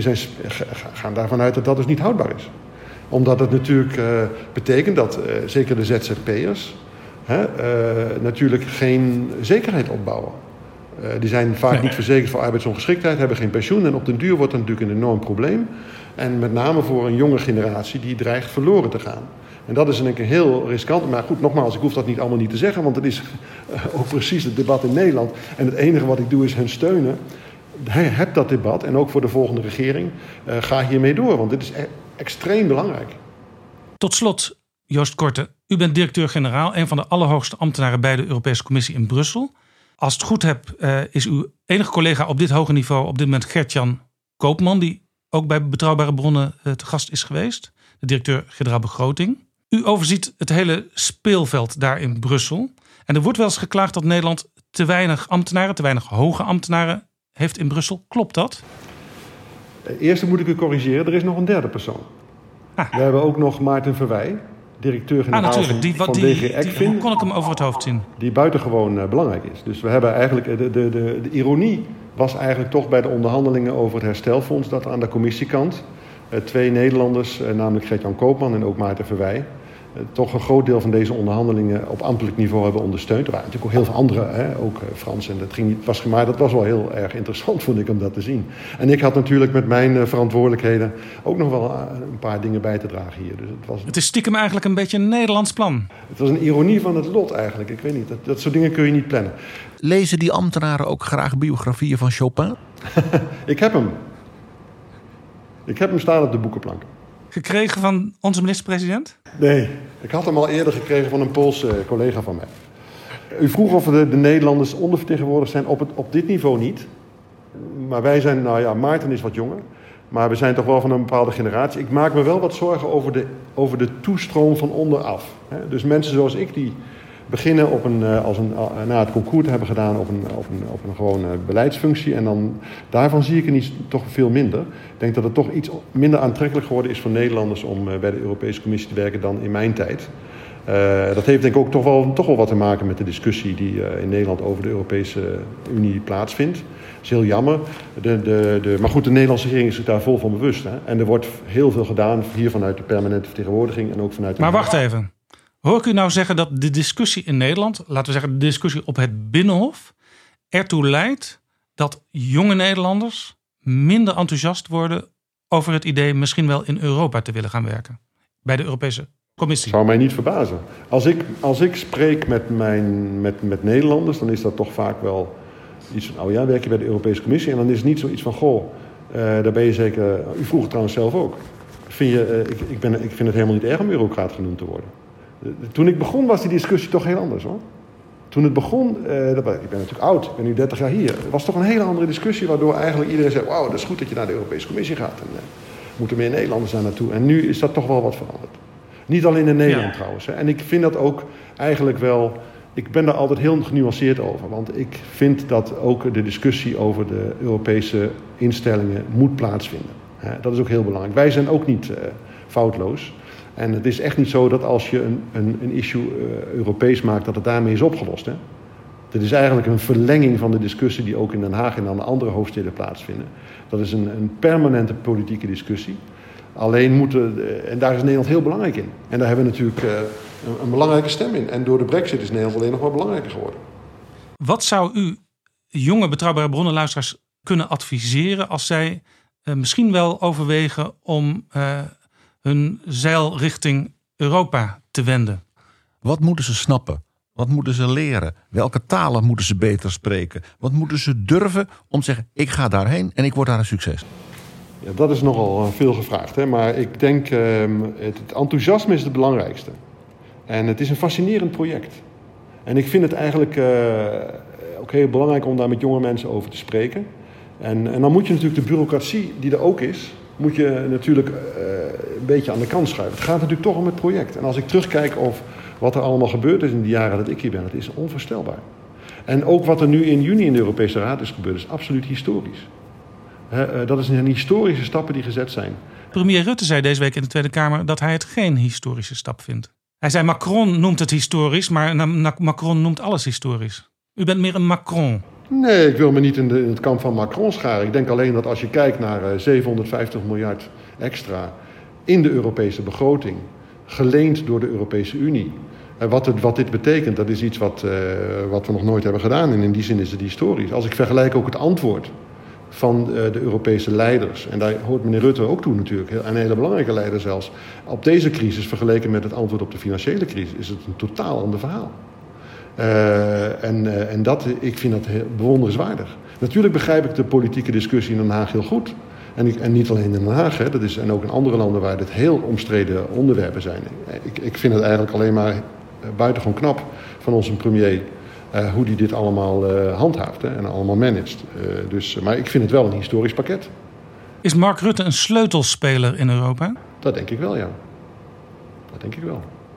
gaan daarvan uit dat dat dus niet houdbaar is. Omdat het natuurlijk betekent dat zeker de ZZP'ers natuurlijk geen zekerheid opbouwen. Die zijn vaak niet verzekerd voor arbeidsongeschiktheid, hebben geen pensioen. En op den duur wordt dat natuurlijk een enorm probleem. En met name voor een jonge generatie die dreigt verloren te gaan. En dat is denk ik heel riskant. Maar goed, nogmaals, ik hoef dat allemaal niet te zeggen. Want het is ook precies het debat in Nederland. En het enige wat ik doe is hen steunen. Heb dat debat. En ook voor de volgende regering. Ga hiermee door. Want dit is extreem belangrijk. Tot slot, Joost Korte. U bent directeur-generaal. Een van de allerhoogste ambtenaren bij de Europese Commissie in Brussel. Als het goed heb, is uw enige collega op dit hoge niveau op dit moment Gert-Jan Koopman. Die ook bij Betrouwbare Bronnen te gast is geweest. De directeur-generaal begroting. U overziet het hele speelveld daar in Brussel. En er wordt wel eens geklaagd dat Nederland te weinig ambtenaren, te weinig hoge ambtenaren heeft in Brussel. Klopt dat? Eerst moet ik u corrigeren, er is nog een derde persoon. We hebben ook nog Maarten Verwij, directeur-generaal van DG ECFIN. Hoe kon ik hem over het hoofd zien? Die buitengewoon belangrijk is. Dus we hebben eigenlijk, de ironie was eigenlijk toch bij de onderhandelingen over het herstelfonds dat aan de commissiekant 2 Nederlanders, namelijk Gert-Jan Koopman en ook Maarten Verwij, toch een groot deel van deze onderhandelingen op ambtelijk niveau hebben ondersteund. Er waren natuurlijk ook heel veel anderen, ook Frans. En dat was wel heel erg interessant, vond ik, om dat te zien. En ik had natuurlijk met mijn verantwoordelijkheden ook nog wel een paar dingen bij te dragen hier. Dus het is stiekem eigenlijk een beetje een Nederlands plan. Het was een ironie van het lot eigenlijk. Ik weet niet, dat soort dingen kun je niet plannen. Lezen die ambtenaren ook graag biografieën van Chopin? Ik heb hem staan op de boekenplank. Gekregen van onze minister-president? Nee, ik had hem al eerder gekregen van een Poolse collega van mij. U vroeg of de Nederlanders ondervertegenwoordigd zijn op dit niveau niet. Maar wij zijn, Maarten is wat jonger. Maar we zijn toch wel van een bepaalde generatie. Ik maak me wel wat zorgen over de toestroom van onderaf. Dus mensen zoals ik die beginnen na het concours te hebben gedaan op een gewone beleidsfunctie. En dan daarvan zie ik er niet toch veel minder. Ik denk dat het toch iets minder aantrekkelijk geworden is voor Nederlanders om bij de Europese Commissie te werken dan in mijn tijd. Dat heeft denk ik ook toch wel wat te maken met de discussie die in Nederland over de Europese Unie plaatsvindt. Dat is heel jammer. Maar goed, de Nederlandse regering is zich daar vol van bewust. Hè? En er wordt heel veel gedaan hier vanuit de permanente vertegenwoordiging en ook vanuit de... Maar wacht even. Hoor ik u nou zeggen dat de discussie in Nederland, laten we zeggen de discussie op het Binnenhof, ertoe leidt dat jonge Nederlanders minder enthousiast worden over het idee misschien wel in Europa te willen gaan werken? Bij de Europese Commissie. Zou mij niet verbazen. Als ik spreek met Nederlanders, dan is dat toch vaak wel iets van, werk je bij de Europese Commissie? En dan is het niet zoiets van, daar ben je zeker... U vroeg het trouwens zelf ook. Ik vind het helemaal niet erg om eurocraat genoemd te worden. Toen ik begon was die discussie toch heel anders, hoor. Toen het begon, ik ben natuurlijk oud, ik ben nu 30 jaar hier. Het was toch een hele andere discussie waardoor eigenlijk iedereen zei, wauw, dat is goed dat je naar de Europese Commissie gaat. En moeten meer Nederlanders daar naartoe. En nu is dat toch wel wat veranderd. Niet alleen in Nederland trouwens. Hè. En ik vind dat ook eigenlijk wel... Ik ben daar altijd heel genuanceerd over. Want ik vind dat ook de discussie over de Europese instellingen moet plaatsvinden. Dat is ook heel belangrijk. Wij zijn ook niet foutloos. En het is echt niet zo dat als je een issue Europees maakt, dat het daarmee is opgelost. Hè? Dit is eigenlijk een verlenging van de discussie die ook in Den Haag en aan de andere hoofdsteden plaatsvinden. Dat is een permanente politieke discussie. Alleen en daar is Nederland heel belangrijk in. En daar hebben we natuurlijk een belangrijke stem in. En door de Brexit is Nederland alleen nog maar belangrijker geworden. Wat zou u jonge Betrouwbare Bronnenluisteraars kunnen adviseren als zij misschien wel overwegen om hun zeil richting Europa te wenden? Wat moeten ze snappen? Wat moeten ze leren? Welke talen moeten ze beter spreken? Wat moeten ze durven om te zeggen, ik ga daarheen en ik word daar een succes? Ja, dat is nogal veel gevraagd. Hè? Maar ik denk, het enthousiasme is het belangrijkste. En het is een fascinerend project. En ik vind het eigenlijk ook heel belangrijk om daar met jonge mensen over te spreken. En dan moet je natuurlijk de bureaucratie die er ook is, moet je natuurlijk een beetje aan de kant schuiven. Het gaat natuurlijk toch om het project. En als ik terugkijk op wat er allemaal gebeurd is in de jaren dat ik hier ben, het is onvoorstelbaar. En ook wat er nu in juni in de Europese Raad is gebeurd, is absoluut historisch. Dat zijn historische stappen die gezet zijn. Premier Rutte zei deze week in de Tweede Kamer dat hij het geen historische stap vindt. Hij zei Macron noemt het historisch, maar Macron noemt alles historisch. U bent meer een Macron. Nee, ik wil me niet in het kamp van Macron scharen. Ik denk alleen dat als je kijkt naar 750 miljard extra in de Europese begroting, geleend door de Europese Unie. Wat dit betekent, dat is iets wat we nog nooit hebben gedaan. En in die zin is het historisch. Als ik vergelijk ook het antwoord van de Europese leiders, en daar hoort meneer Rutte ook toe natuurlijk, een hele belangrijke leider zelfs, op deze crisis vergeleken met het antwoord op de financiële crisis, is het een totaal ander verhaal. Ik vind dat heel bewonderenswaardig. Natuurlijk begrijp ik de politieke discussie in Den Haag heel goed. En niet alleen in Den Haag, hè, en ook in andere landen waar dit heel omstreden onderwerpen zijn. Ik vind het eigenlijk alleen maar buitengewoon knap van onze premier hoe die dit allemaal handhaaft, hè, en allemaal managt. Maar ik vind het wel een historisch pakket. Is Mark Rutte een sleutelspeler in Europa? Dat denk ik wel, ja. Dat denk ik wel.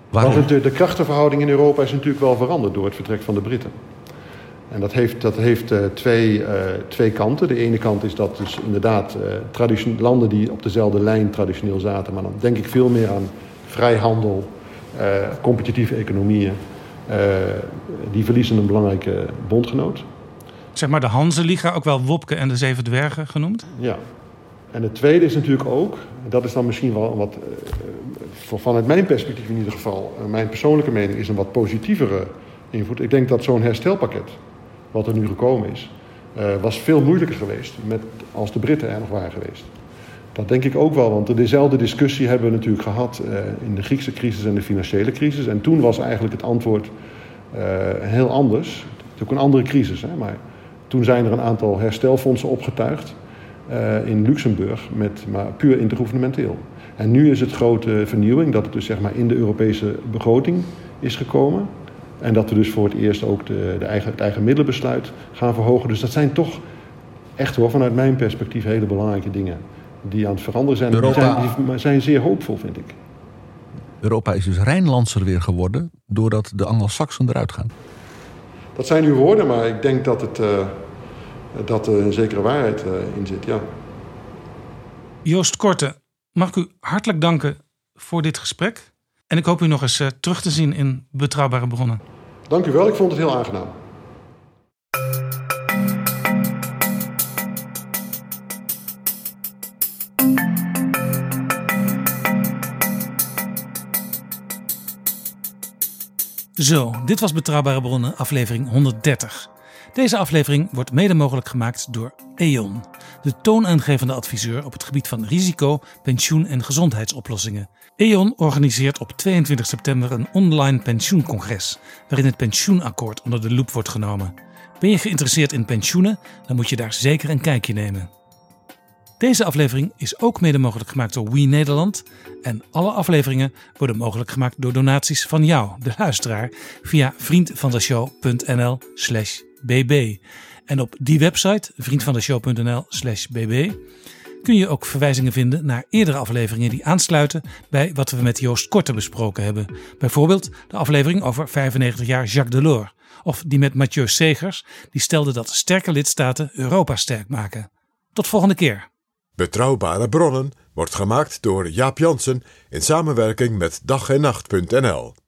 Waarom? Want de krachtenverhouding in Europa is natuurlijk wel veranderd door het vertrek van de Britten. En dat heeft twee kanten. De ene kant is dat dus inderdaad landen die op dezelfde lijn traditioneel zaten, maar dan denk ik veel meer aan vrijhandel, competitieve economieën, die verliezen een belangrijke bondgenoot. Zeg maar de Hanse-liga, ook wel Wopke en de Zeven Dwergen genoemd. Ja. En het tweede is natuurlijk ook, dat is dan misschien wel wat, vanuit mijn perspectief in ieder geval, mijn persoonlijke mening is een wat positievere invloed. Ik denk dat zo'n herstelpakket, wat er nu gekomen is, was veel moeilijker geweest als de Britten er nog waren geweest. Dat denk ik ook wel, want dezelfde discussie hebben we natuurlijk gehad in de Griekse crisis en de financiële crisis. En toen was eigenlijk het antwoord heel anders. Het is ook een andere crisis, hè, maar toen zijn er een aantal herstelfondsen opgetuigd in Luxemburg, maar puur intergouvernementeel. En nu is het grote vernieuwing dat het dus zeg maar in de Europese begroting is gekomen. En dat we dus voor het eerst ook het eigen middelenbesluit gaan verhogen. Dus dat zijn toch echt hoor, vanuit mijn perspectief hele belangrijke dingen die aan het veranderen zijn. Die zijn zeer hoopvol, vind ik. Europa is dus Rijnlandser weer geworden doordat de Angelsaksen eruit gaan. Dat zijn uw woorden, maar ik denk dat er een zekere waarheid in zit, ja. Joost Korte, mag ik u hartelijk danken voor dit gesprek. En ik hoop u nog eens terug te zien in Betrouwbare Bronnen. Dank u wel, ik vond het heel aangenaam. Zo, dit was Betrouwbare Bronnen, aflevering 130. Deze aflevering wordt mede mogelijk gemaakt door E.ON, de toonaangevende adviseur op het gebied van risico, pensioen en gezondheidsoplossingen. E.ON organiseert op 22 september een online pensioencongres, waarin het pensioenakkoord onder de loep wordt genomen. Ben je geïnteresseerd in pensioenen, dan moet je daar zeker een kijkje nemen. Deze aflevering is ook mede mogelijk gemaakt door We Nederland. En alle afleveringen worden mogelijk gemaakt door donaties van jou, de luisteraar, via vriendvandeshow.nl/bb. En op die website, vriendvandeshow.nl/bb, kun je ook verwijzingen vinden naar eerdere afleveringen die aansluiten bij wat we met Joost Korte besproken hebben. Bijvoorbeeld de aflevering over 95 jaar Jacques Delors. Of die met Mathieu Segers, die stelde dat sterke lidstaten Europa sterk maken. Tot volgende keer. Betrouwbare Bronnen wordt gemaakt door Jaap Jansen in samenwerking met dag-en-nacht.nl.